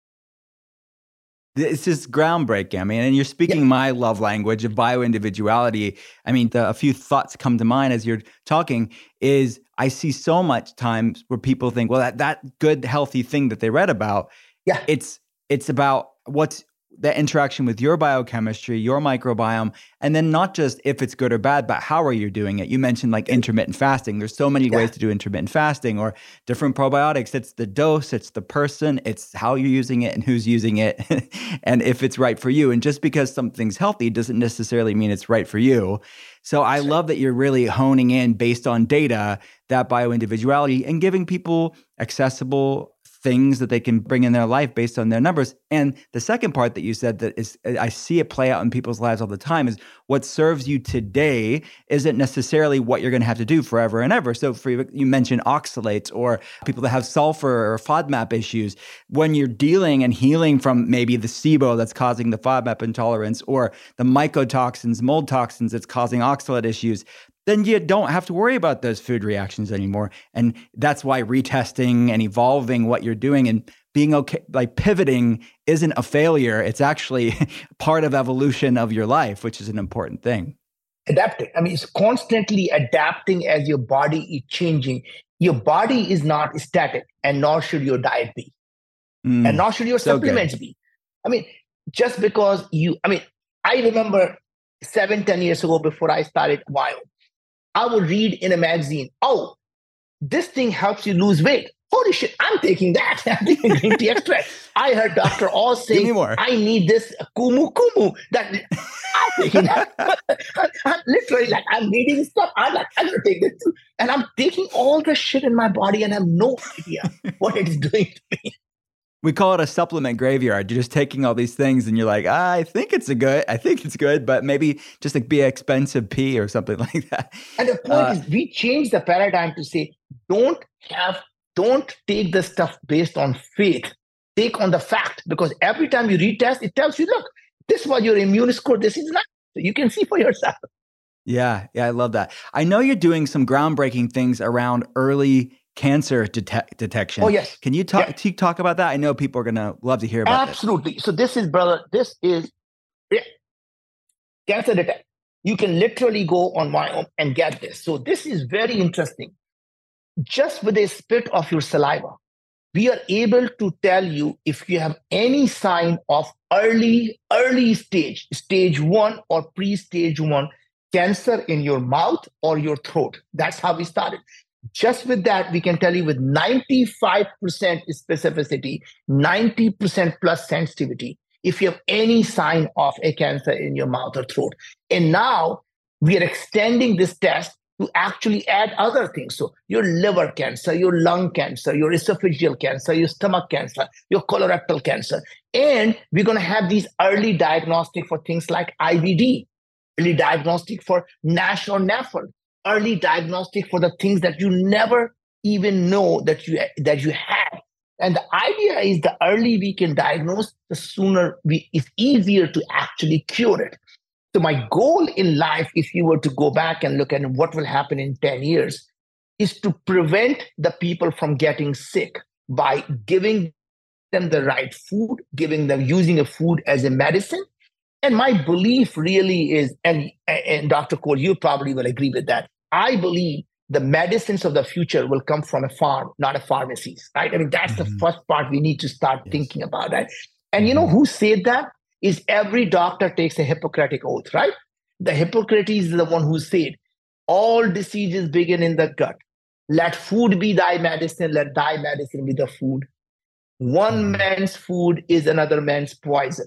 It's just groundbreaking. I mean, and you're speaking my love language of bioindividuality. I mean, a few thoughts come to mind as you're talking is I see so much times where people think, well, that good, healthy thing that they read about, it's about what's the interaction with your biochemistry, your microbiome, and then not just if it's good or bad, but how are you doing it? You mentioned like intermittent fasting. There's so many ways to do intermittent fasting or different probiotics. It's the dose, it's the person, it's how you're using it and who's using it and if it's right for you. And just because something's healthy doesn't necessarily mean it's right for you. So I love that you're really honing in based on data, that bioindividuality, and giving people accessible things that they can bring in their life based on their numbers. And the second part that you said that is, I see it play out in people's lives all the time, is what serves you today isn't necessarily what you're going to have to do forever and ever. So for you mentioned oxalates or people that have sulfur or FODMAP issues. When you're dealing and healing from maybe the SIBO that's causing the FODMAP intolerance or the mycotoxins, mold toxins that's causing oxalate issues, then you don't have to worry about those food reactions anymore. And that's why retesting and evolving what you're doing and being okay, like pivoting isn't a failure. It's actually part of evolution of your life, which is an important thing. Adapting. I mean, it's constantly adapting as your body is changing. Your body is not static, and nor should your diet be. And nor should your supplements be. I mean, just because I remember 7-10 years ago before I started Viome, I would read in a magazine, oh, this thing helps you lose weight. Holy shit, I'm taking that. I'm taking green tea extract. I heard Dr. Oz saying, I need this kumu. That I'm taking that. I'm literally like, I'm reading stuff. I'm like, I'm going to take this too. And I'm taking all the shit in my body and I have no idea what it's doing to me. We call it a supplement graveyard. You're just taking all these things and you're like, I think it's good, but maybe just like be an expensive pea or something like that. And the point is, we change the paradigm to say, don't take the stuff based on faith. Take on the fact, because every time you retest, it tells you, look, this was your immune score. This is not. So you can see for yourself. Yeah, I love that. I know you're doing some groundbreaking things around early cancer detection. Oh, yes. Can you talk about that? I know people are going to love to hear about Absolutely. This. So this is cancer detect. You can literally go on Viome and get this. So this is very interesting. Just with a spit of your saliva, we are able to tell you if you have any sign of early stage 1 or pre-stage 1 cancer in your mouth or your throat. That's how we started. Just with that, we can tell you with 95% specificity, 90% plus sensitivity, if you have any sign of a cancer in your mouth or throat. And now we are extending this test to actually add other things. So your liver cancer, your lung cancer, your esophageal cancer, your stomach cancer, your colorectal cancer. And we're going to have these early diagnostic for things like IBD, early diagnostic for NASH or NAFLD, early diagnostic for the things that you never even know that you have. And the idea is the early we can diagnose, the sooner it's easier to actually cure it. So my goal in life, if you were to go back and look at what will happen in 10 years, is to prevent the people from getting sick by giving them the right food, using a food as a medicine. And my belief really is, and Dr. Cole, you probably will agree with that. I believe the medicines of the future will come from a farm, not a pharmacies, right? I mean, that's the first part we need to start thinking about, right? And you know who said that? Is every doctor takes a Hippocratic oath, right? The Hippocrates is the one who said, all diseases begin in the gut. Let food be thy medicine, let thy medicine be the food. One man's food is another man's poison.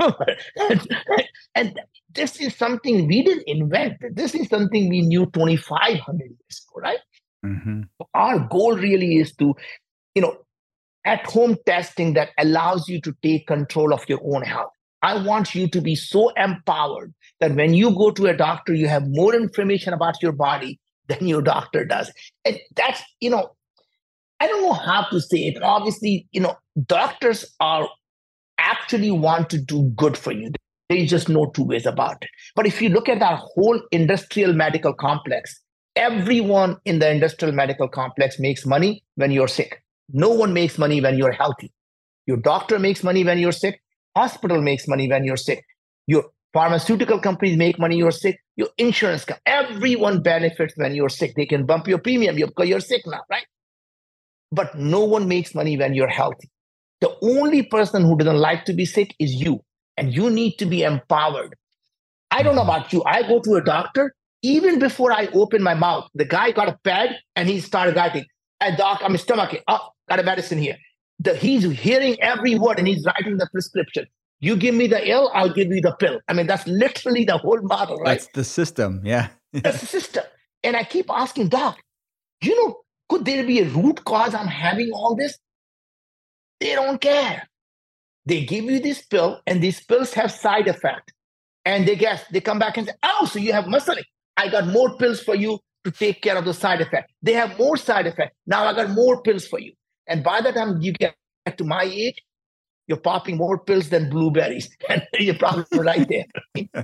And this is something we didn't invent. This is something we knew 2,500 years ago, right? Mm-hmm. Our goal really is to, at-home testing that allows you to take control of your own health. I want you to be so empowered that when you go to a doctor, you have more information about your body than your doctor does. And that's, I don't know how to say it. Obviously, doctors actually want to do good for you. There's just no two ways about it. But if you look at our whole industrial medical complex, everyone in the industrial medical complex makes money when you're sick. No one makes money when you're healthy. Your doctor makes money when you're sick. Hospital makes money when you're sick. Your pharmaceutical companies make money when you're sick. Your insurance company, everyone benefits when you're sick. They can bump your premium because you're sick now, right? But no one makes money when you're healthy. The only person who doesn't like to be sick is you. and you need to be empowered. I don't know about you. I go to a doctor, even before I open my mouth, the guy got a pad and he started writing, "Hey, doc, I'm stomachache. Oh, got a medicine here." He's hearing every word and he's writing the prescription. You give me the ill, I'll give you the pill. I mean, that's literally the whole model, right? That's the system, yeah. That's the system. And I keep asking, doc, could there be a root cause I'm having all this? They don't care. They give you this pill and these pills have side effect. And they come back and say, "Oh, so you have muscle ache. I got more pills for you to take care of the side effect." They have more side effect. Now I got more pills for you. And by the time you get to my age, you're popping more pills than blueberries. And you're probably right there.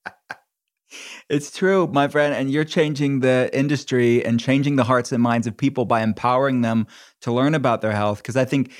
It's true, my friend. And you're changing the industry and changing the hearts and minds of people by empowering them to learn about their health. Because I think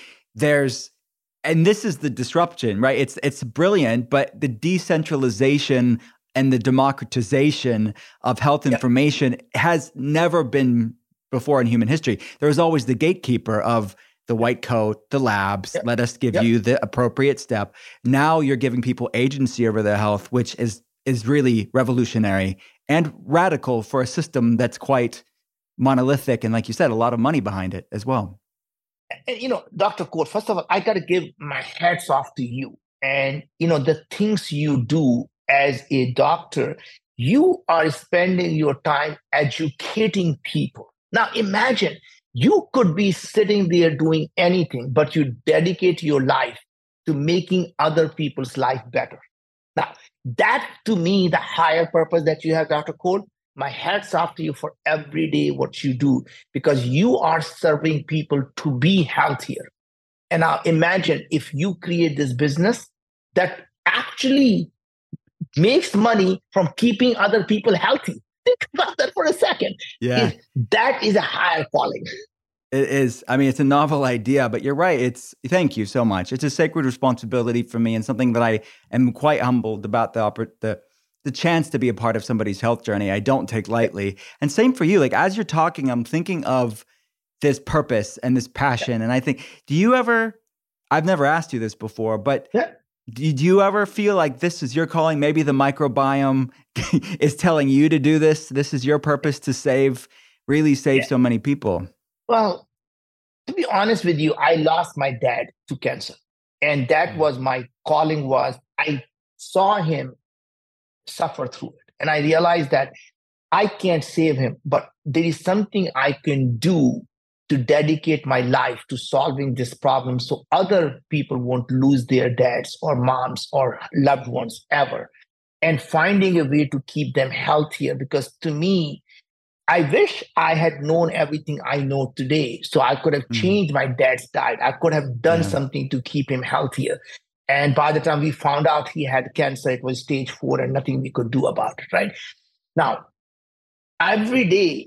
and this is the disruption, right? It's brilliant, but the decentralization and the democratization of health information has never been before in human history. There was always the gatekeeper of the white coat, the labs, let us give you the appropriate step. Now you're giving people agency over their health, which is really revolutionary and radical for a system that's quite monolithic. And like you said, a lot of money behind it as well. And, Dr. Cole, first of all, I got to give my hats off to you. And, the things you do as a doctor, you are spending your time educating people. Now, imagine you could be sitting there doing anything, but you dedicate your life to making other people's life better. Now, that to me, the higher purpose that you have, Dr. Cole, my hats off to you for every day what you do, because you are serving people to be healthier. And now imagine if you create this business that actually makes money from keeping other people healthy. Think about that for a second. Yeah. That is a higher calling. It is. I mean, it's a novel idea, but you're right. Thank you so much. It's a sacred responsibility for me and something that I am quite humbled about the chance to be a part of somebody's health journey. I don't take lightly. And same for you. Like, as you're talking, I'm thinking of this purpose and this passion. And I think, I've never asked you this before, but did you ever feel like this is your calling? Maybe the microbiome is telling you to do this. This is your purpose to really save so many people. Well, to be honest with you, I lost my dad to cancer. And that was my calling. I saw him suffer through it. And I realized that I can't save him, but there is something I can do to dedicate my life to solving this problem so other people won't lose their dads or moms or loved ones ever, and finding a way to keep them healthier. Because to me, I wish I had known everything I know today, so I could have changed my dad's diet. I could have done something to keep him healthier. And by the time we found out he had cancer, it was stage 4 and nothing we could do about it, right? Now, every day,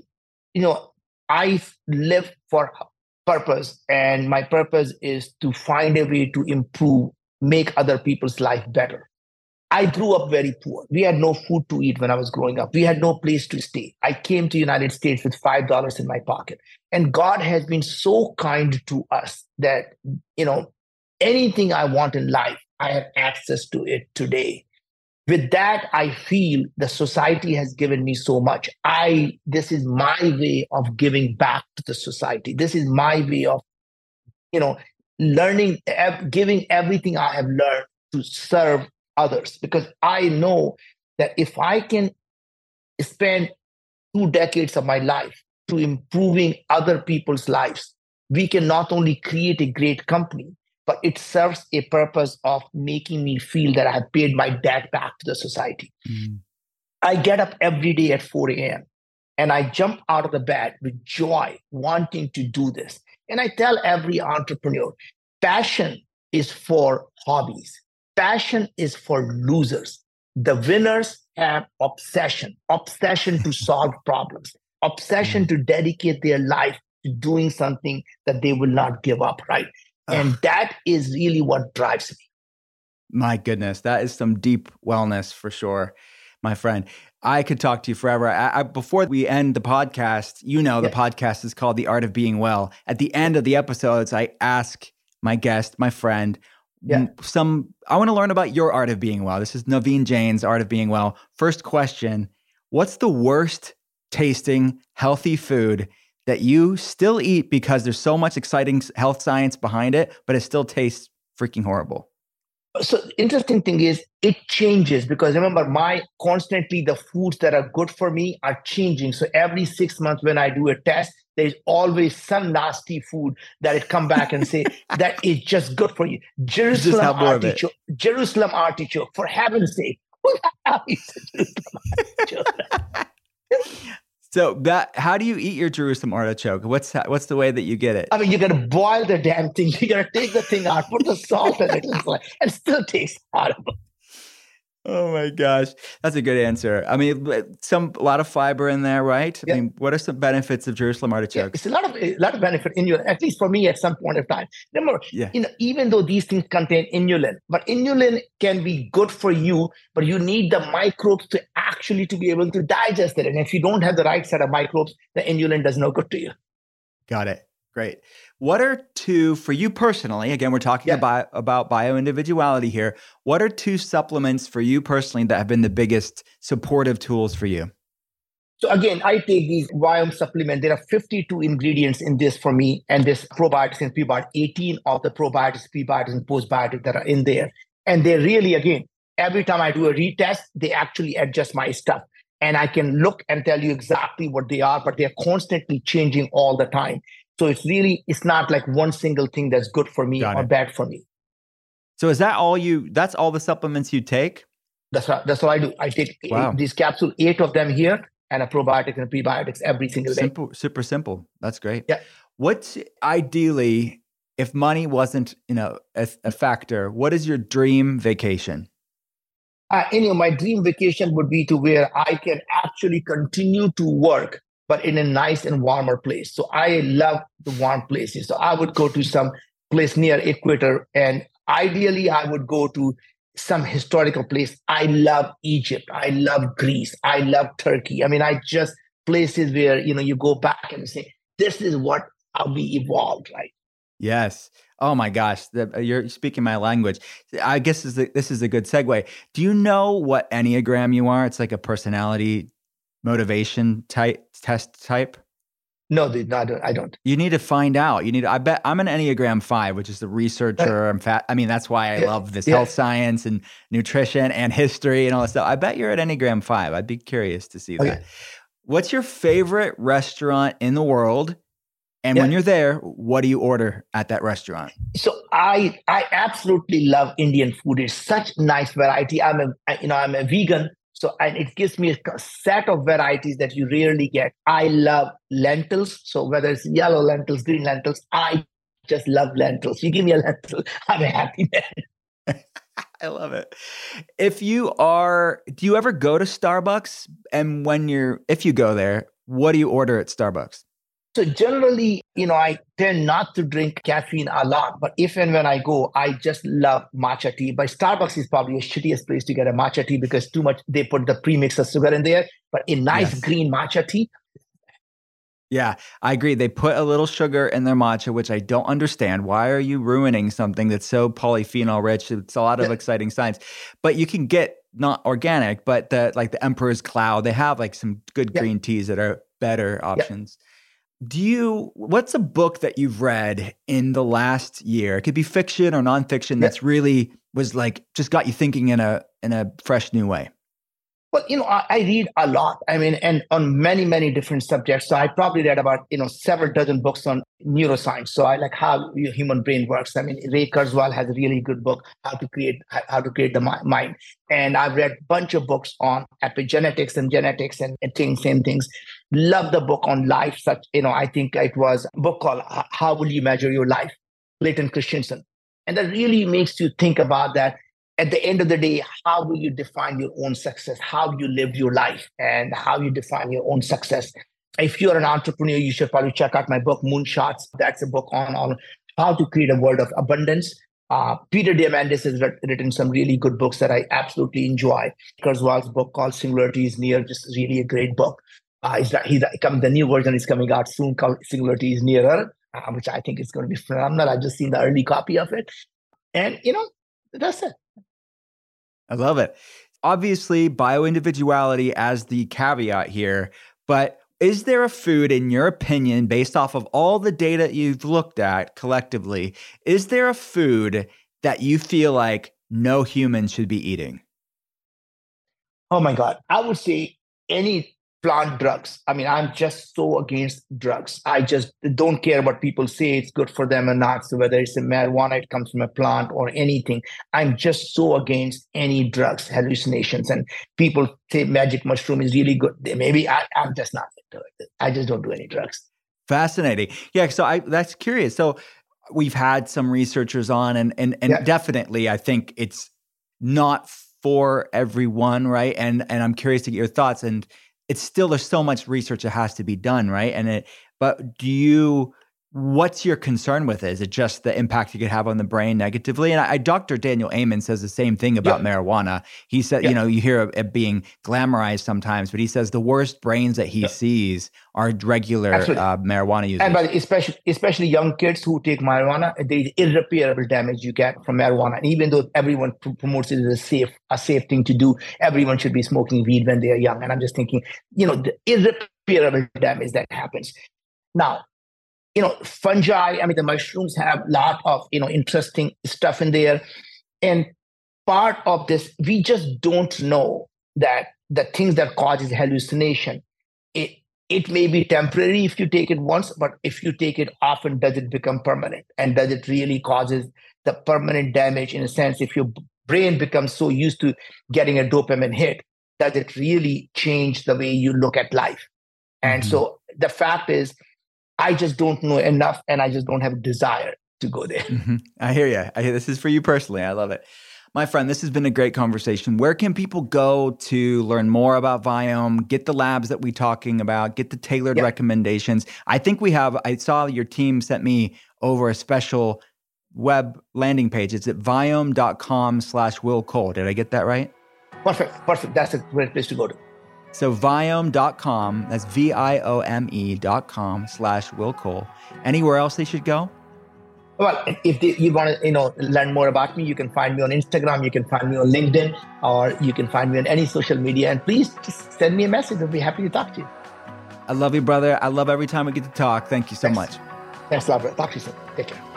I live for purpose, and my purpose is to find a way to improve, make other people's life better. I grew up very poor. We had no food to eat when I was growing up. We had no place to stay. I came to the United States with $5 in my pocket. And God has been so kind to us that, anything I want in life, I have access to it today. With that, I feel the society has given me so much. This is my way of giving back to the society. This is my way of, learning, giving everything I have learned to serve others. Because I know that if I can spend 2 decades of my life to improving other people's lives, we can not only create a great company, but it serves a purpose of making me feel that I have paid my debt back to the society. I get up every day at 4 a.m. and I jump out of the bed with joy, wanting to do this. And I tell every entrepreneur, passion is for hobbies. Passion is for losers. The winners have obsession to solve problems, obsession to dedicate their life to doing something that they will not give up, right? And that is really what drives me. My goodness, that is some deep wellness for sure, my friend. I could talk to you forever. Before we end the podcast, the podcast is called The Art of Being Well. At the end of the episodes, I ask my guest, my friend, Yeah. I want to learn about your art of being well. This is Naveen Jain's Art of Being Well. First question, what's the worst tasting healthy food that you still eat because there's so much exciting health science behind it, but it still tastes freaking horrible? So interesting thing is it changes because remember constantly the foods that are good for me are changing. So every 6 months when I do a test, there's always some nasty food that it come back and say that is just good for you. Jerusalem artichoke, for heaven's sake. Who the hell eats a Jerusalem artichoke? So how do you eat your Jerusalem artichoke? What's the way that you get it? I mean, you're going to boil the damn thing. You're going to take the thing out, put the salt in it, and still tastes horrible. Oh my gosh. That's a good answer. I mean, a lot of fiber in there, right? Yeah. I mean, what are some benefits of Jerusalem artichoke? Yeah, it's a lot of benefit in inulin, at least for me at some point of time. Remember, even though these things contain inulin, but inulin can be good for you, but you need the microbes to be able to digest it. And if you don't have the right set of microbes, the inulin does no good to you. Got it. Great. What are two, for you personally, again, we're talking about bioindividuality here. What are two supplements for you personally that have been the biggest supportive tools for you? So again, I take these Biome supplement. There are 52 ingredients in this for me, and this probiotics and prebiotics, 18 of the probiotics, prebiotics, and postbiotics that are in there. And they really, again, every time I do a retest, they actually adjust my stuff. And I can look and tell you exactly what they are, but they're constantly changing all the time. So it's not like one single thing that's good for me or bad for me. So is that that's all the supplements you take? That's right. That's what I do. I take these capsules, 8 of them here, and a probiotic and prebiotics every single day. Super simple. That's great. Yeah. What's ideally, if money wasn't, a factor, what is your dream vacation? My dream vacation would be to where I can actually continue to work, but in a nice and warmer place. So I love the warm places. So I would go to some place near equator, and ideally I would go to some historical place. I love Egypt. I love Greece. I love Turkey. I mean, places where, you go back and say, this is how we evolved, right? Yes. Oh my gosh, you're speaking my language. I guess this is a good segue. Do you know what Enneagram you are? It's like a personality motivation test type. No, I don't. You need to find out. I bet I'm an Enneagram 5, which is the researcher. That's why I love this health science and nutrition and history and all that stuff. I bet you're at Enneagram 5. I'd be curious to see that. What's your favorite restaurant in the world? And when you're there, what do you order at that restaurant? So I absolutely love Indian food. It's such nice variety. I'm a vegan. So and it gives me a set of varieties that you rarely get. I love lentils. So whether it's yellow lentils, green lentils, I just love lentils. You give me a lentil, I'm a happy man. I love it. Do you ever go to Starbucks? And if you go there, what do you order at Starbucks? So generally, I tend not to drink caffeine a lot, but if and when I go, I just love matcha tea. But Starbucks is probably the shittiest place to get a matcha tea because too much, they put the premix of sugar in there, but a nice green matcha tea. Yeah, I agree. They put a little sugar in their matcha, which I don't understand. Why are you ruining something that's so polyphenol rich? It's a lot of exciting science, but you can get not organic, but the Emperor's Cloud, they have like some good green teas that are better options. What's a book that you've read in the last year? It could be fiction or nonfiction that's really was like just got you thinking in a fresh new way. Well, I read a lot. I mean, and on many, many different subjects. So I probably read about, several dozen books on neuroscience. So I like how your human brain works. I mean, Ray Kurzweil has a really good book, How to Create the Mind. And I've read a bunch of books on epigenetics and genetics and same things. Love the book on life. I think it was a book called How Will You Measure Your Life? Clayton Christensen. And that really makes you think about that. At the end of the day, how will you define your own success? How you live your life and how you define your own success. If you're an entrepreneur, you should probably check out my book, Moonshots. That's a book on how to create a world of abundance. Peter Diamandis has written some really good books that I absolutely enjoy. Kurzweil's book called Singularity is Near, just really a great book. The new version is coming out soon called Singularity is Nearer, which I think is going to be phenomenal. I've just seen the early copy of it. And, that's it. I love it. Obviously, bioindividuality as the caveat here, but is there a food, in your opinion, based off of all the data you've looked at collectively, is there a food that you feel like no human should be eating? Oh my God. I would say any plant drugs. I mean, I'm just so against drugs. I just don't care what people say it's good for them or not. So whether it's a marijuana, it comes from a plant or anything. I'm just so against any drugs, hallucinations. And people say magic mushroom is really good. Maybe I'm just not into it. I just don't do any drugs. Fascinating. Yeah. So that's curious. So we've had some researchers on and definitely I think it's not for everyone, right? And I'm curious to get your thoughts. And it's still, there's so much research that has to be done, right? But what's your concern with it? Is it just the impact you could have on the brain negatively? And Dr. Daniel Amen says the same thing about marijuana. He said, you hear it being glamorized sometimes, but he says the worst brains that he sees are regular marijuana users. And especially young kids who take marijuana, there's irreparable damage you get from marijuana. And even though everyone promotes it as a safe thing to do, everyone should be smoking weed when they are young. And I'm just thinking, the irreparable damage that happens. Now, fungi, the mushrooms have a lot of, interesting stuff in there. And part of this, we just don't know that the things that causes hallucination, it may be temporary if you take it once, but if you take it often, does it become permanent? And does it really causes the permanent damage in a sense? If your brain becomes so used to getting a dopamine hit, does it really change the way you look at life? And so the fact is, I just don't know enough, and I just don't have a desire to go there. I hear you. This is for you personally. I love it. My friend, this has been a great conversation. Where can people go to learn more about Viome, get the labs that we're talking about, get the tailored recommendations? I think I saw your team sent me over a special web landing page. It's at viome.com/Will Cole. Did I get that right? Perfect. That's a great place to go to. So Viome.com, that's VIOME.com/Will Cole. Anywhere else they should go? Well, if you want to, learn more about me, you can find me on Instagram, you can find me on LinkedIn, or you can find me on any social media. And please just send me a message. I'll be happy to talk to you. I love you, brother. I love every time we get to talk. Thank you so much. Thanks a lot, brother. Talk to you soon. Take care.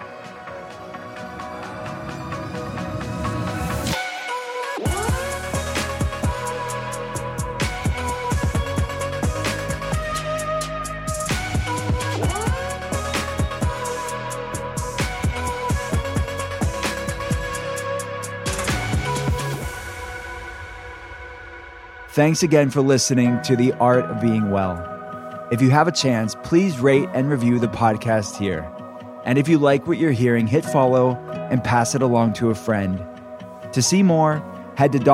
Thanks again for listening to The Art of Being Well. If you have a chance, please rate and review the podcast here. And if you like what you're hearing, hit follow and pass it along to a friend. To see more, head to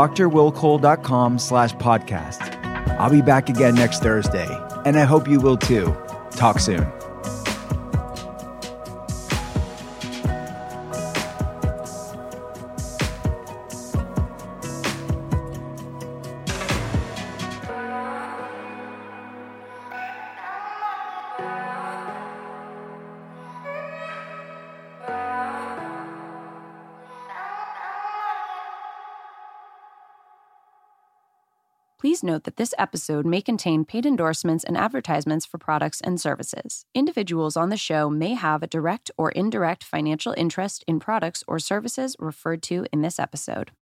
drwillcole.com/podcast. I'll be back again next Thursday, and I hope you will too. Talk soon. Please note that this episode may contain paid endorsements and advertisements for products and services. Individuals on the show may have a direct or indirect financial interest in products or services referred to in this episode.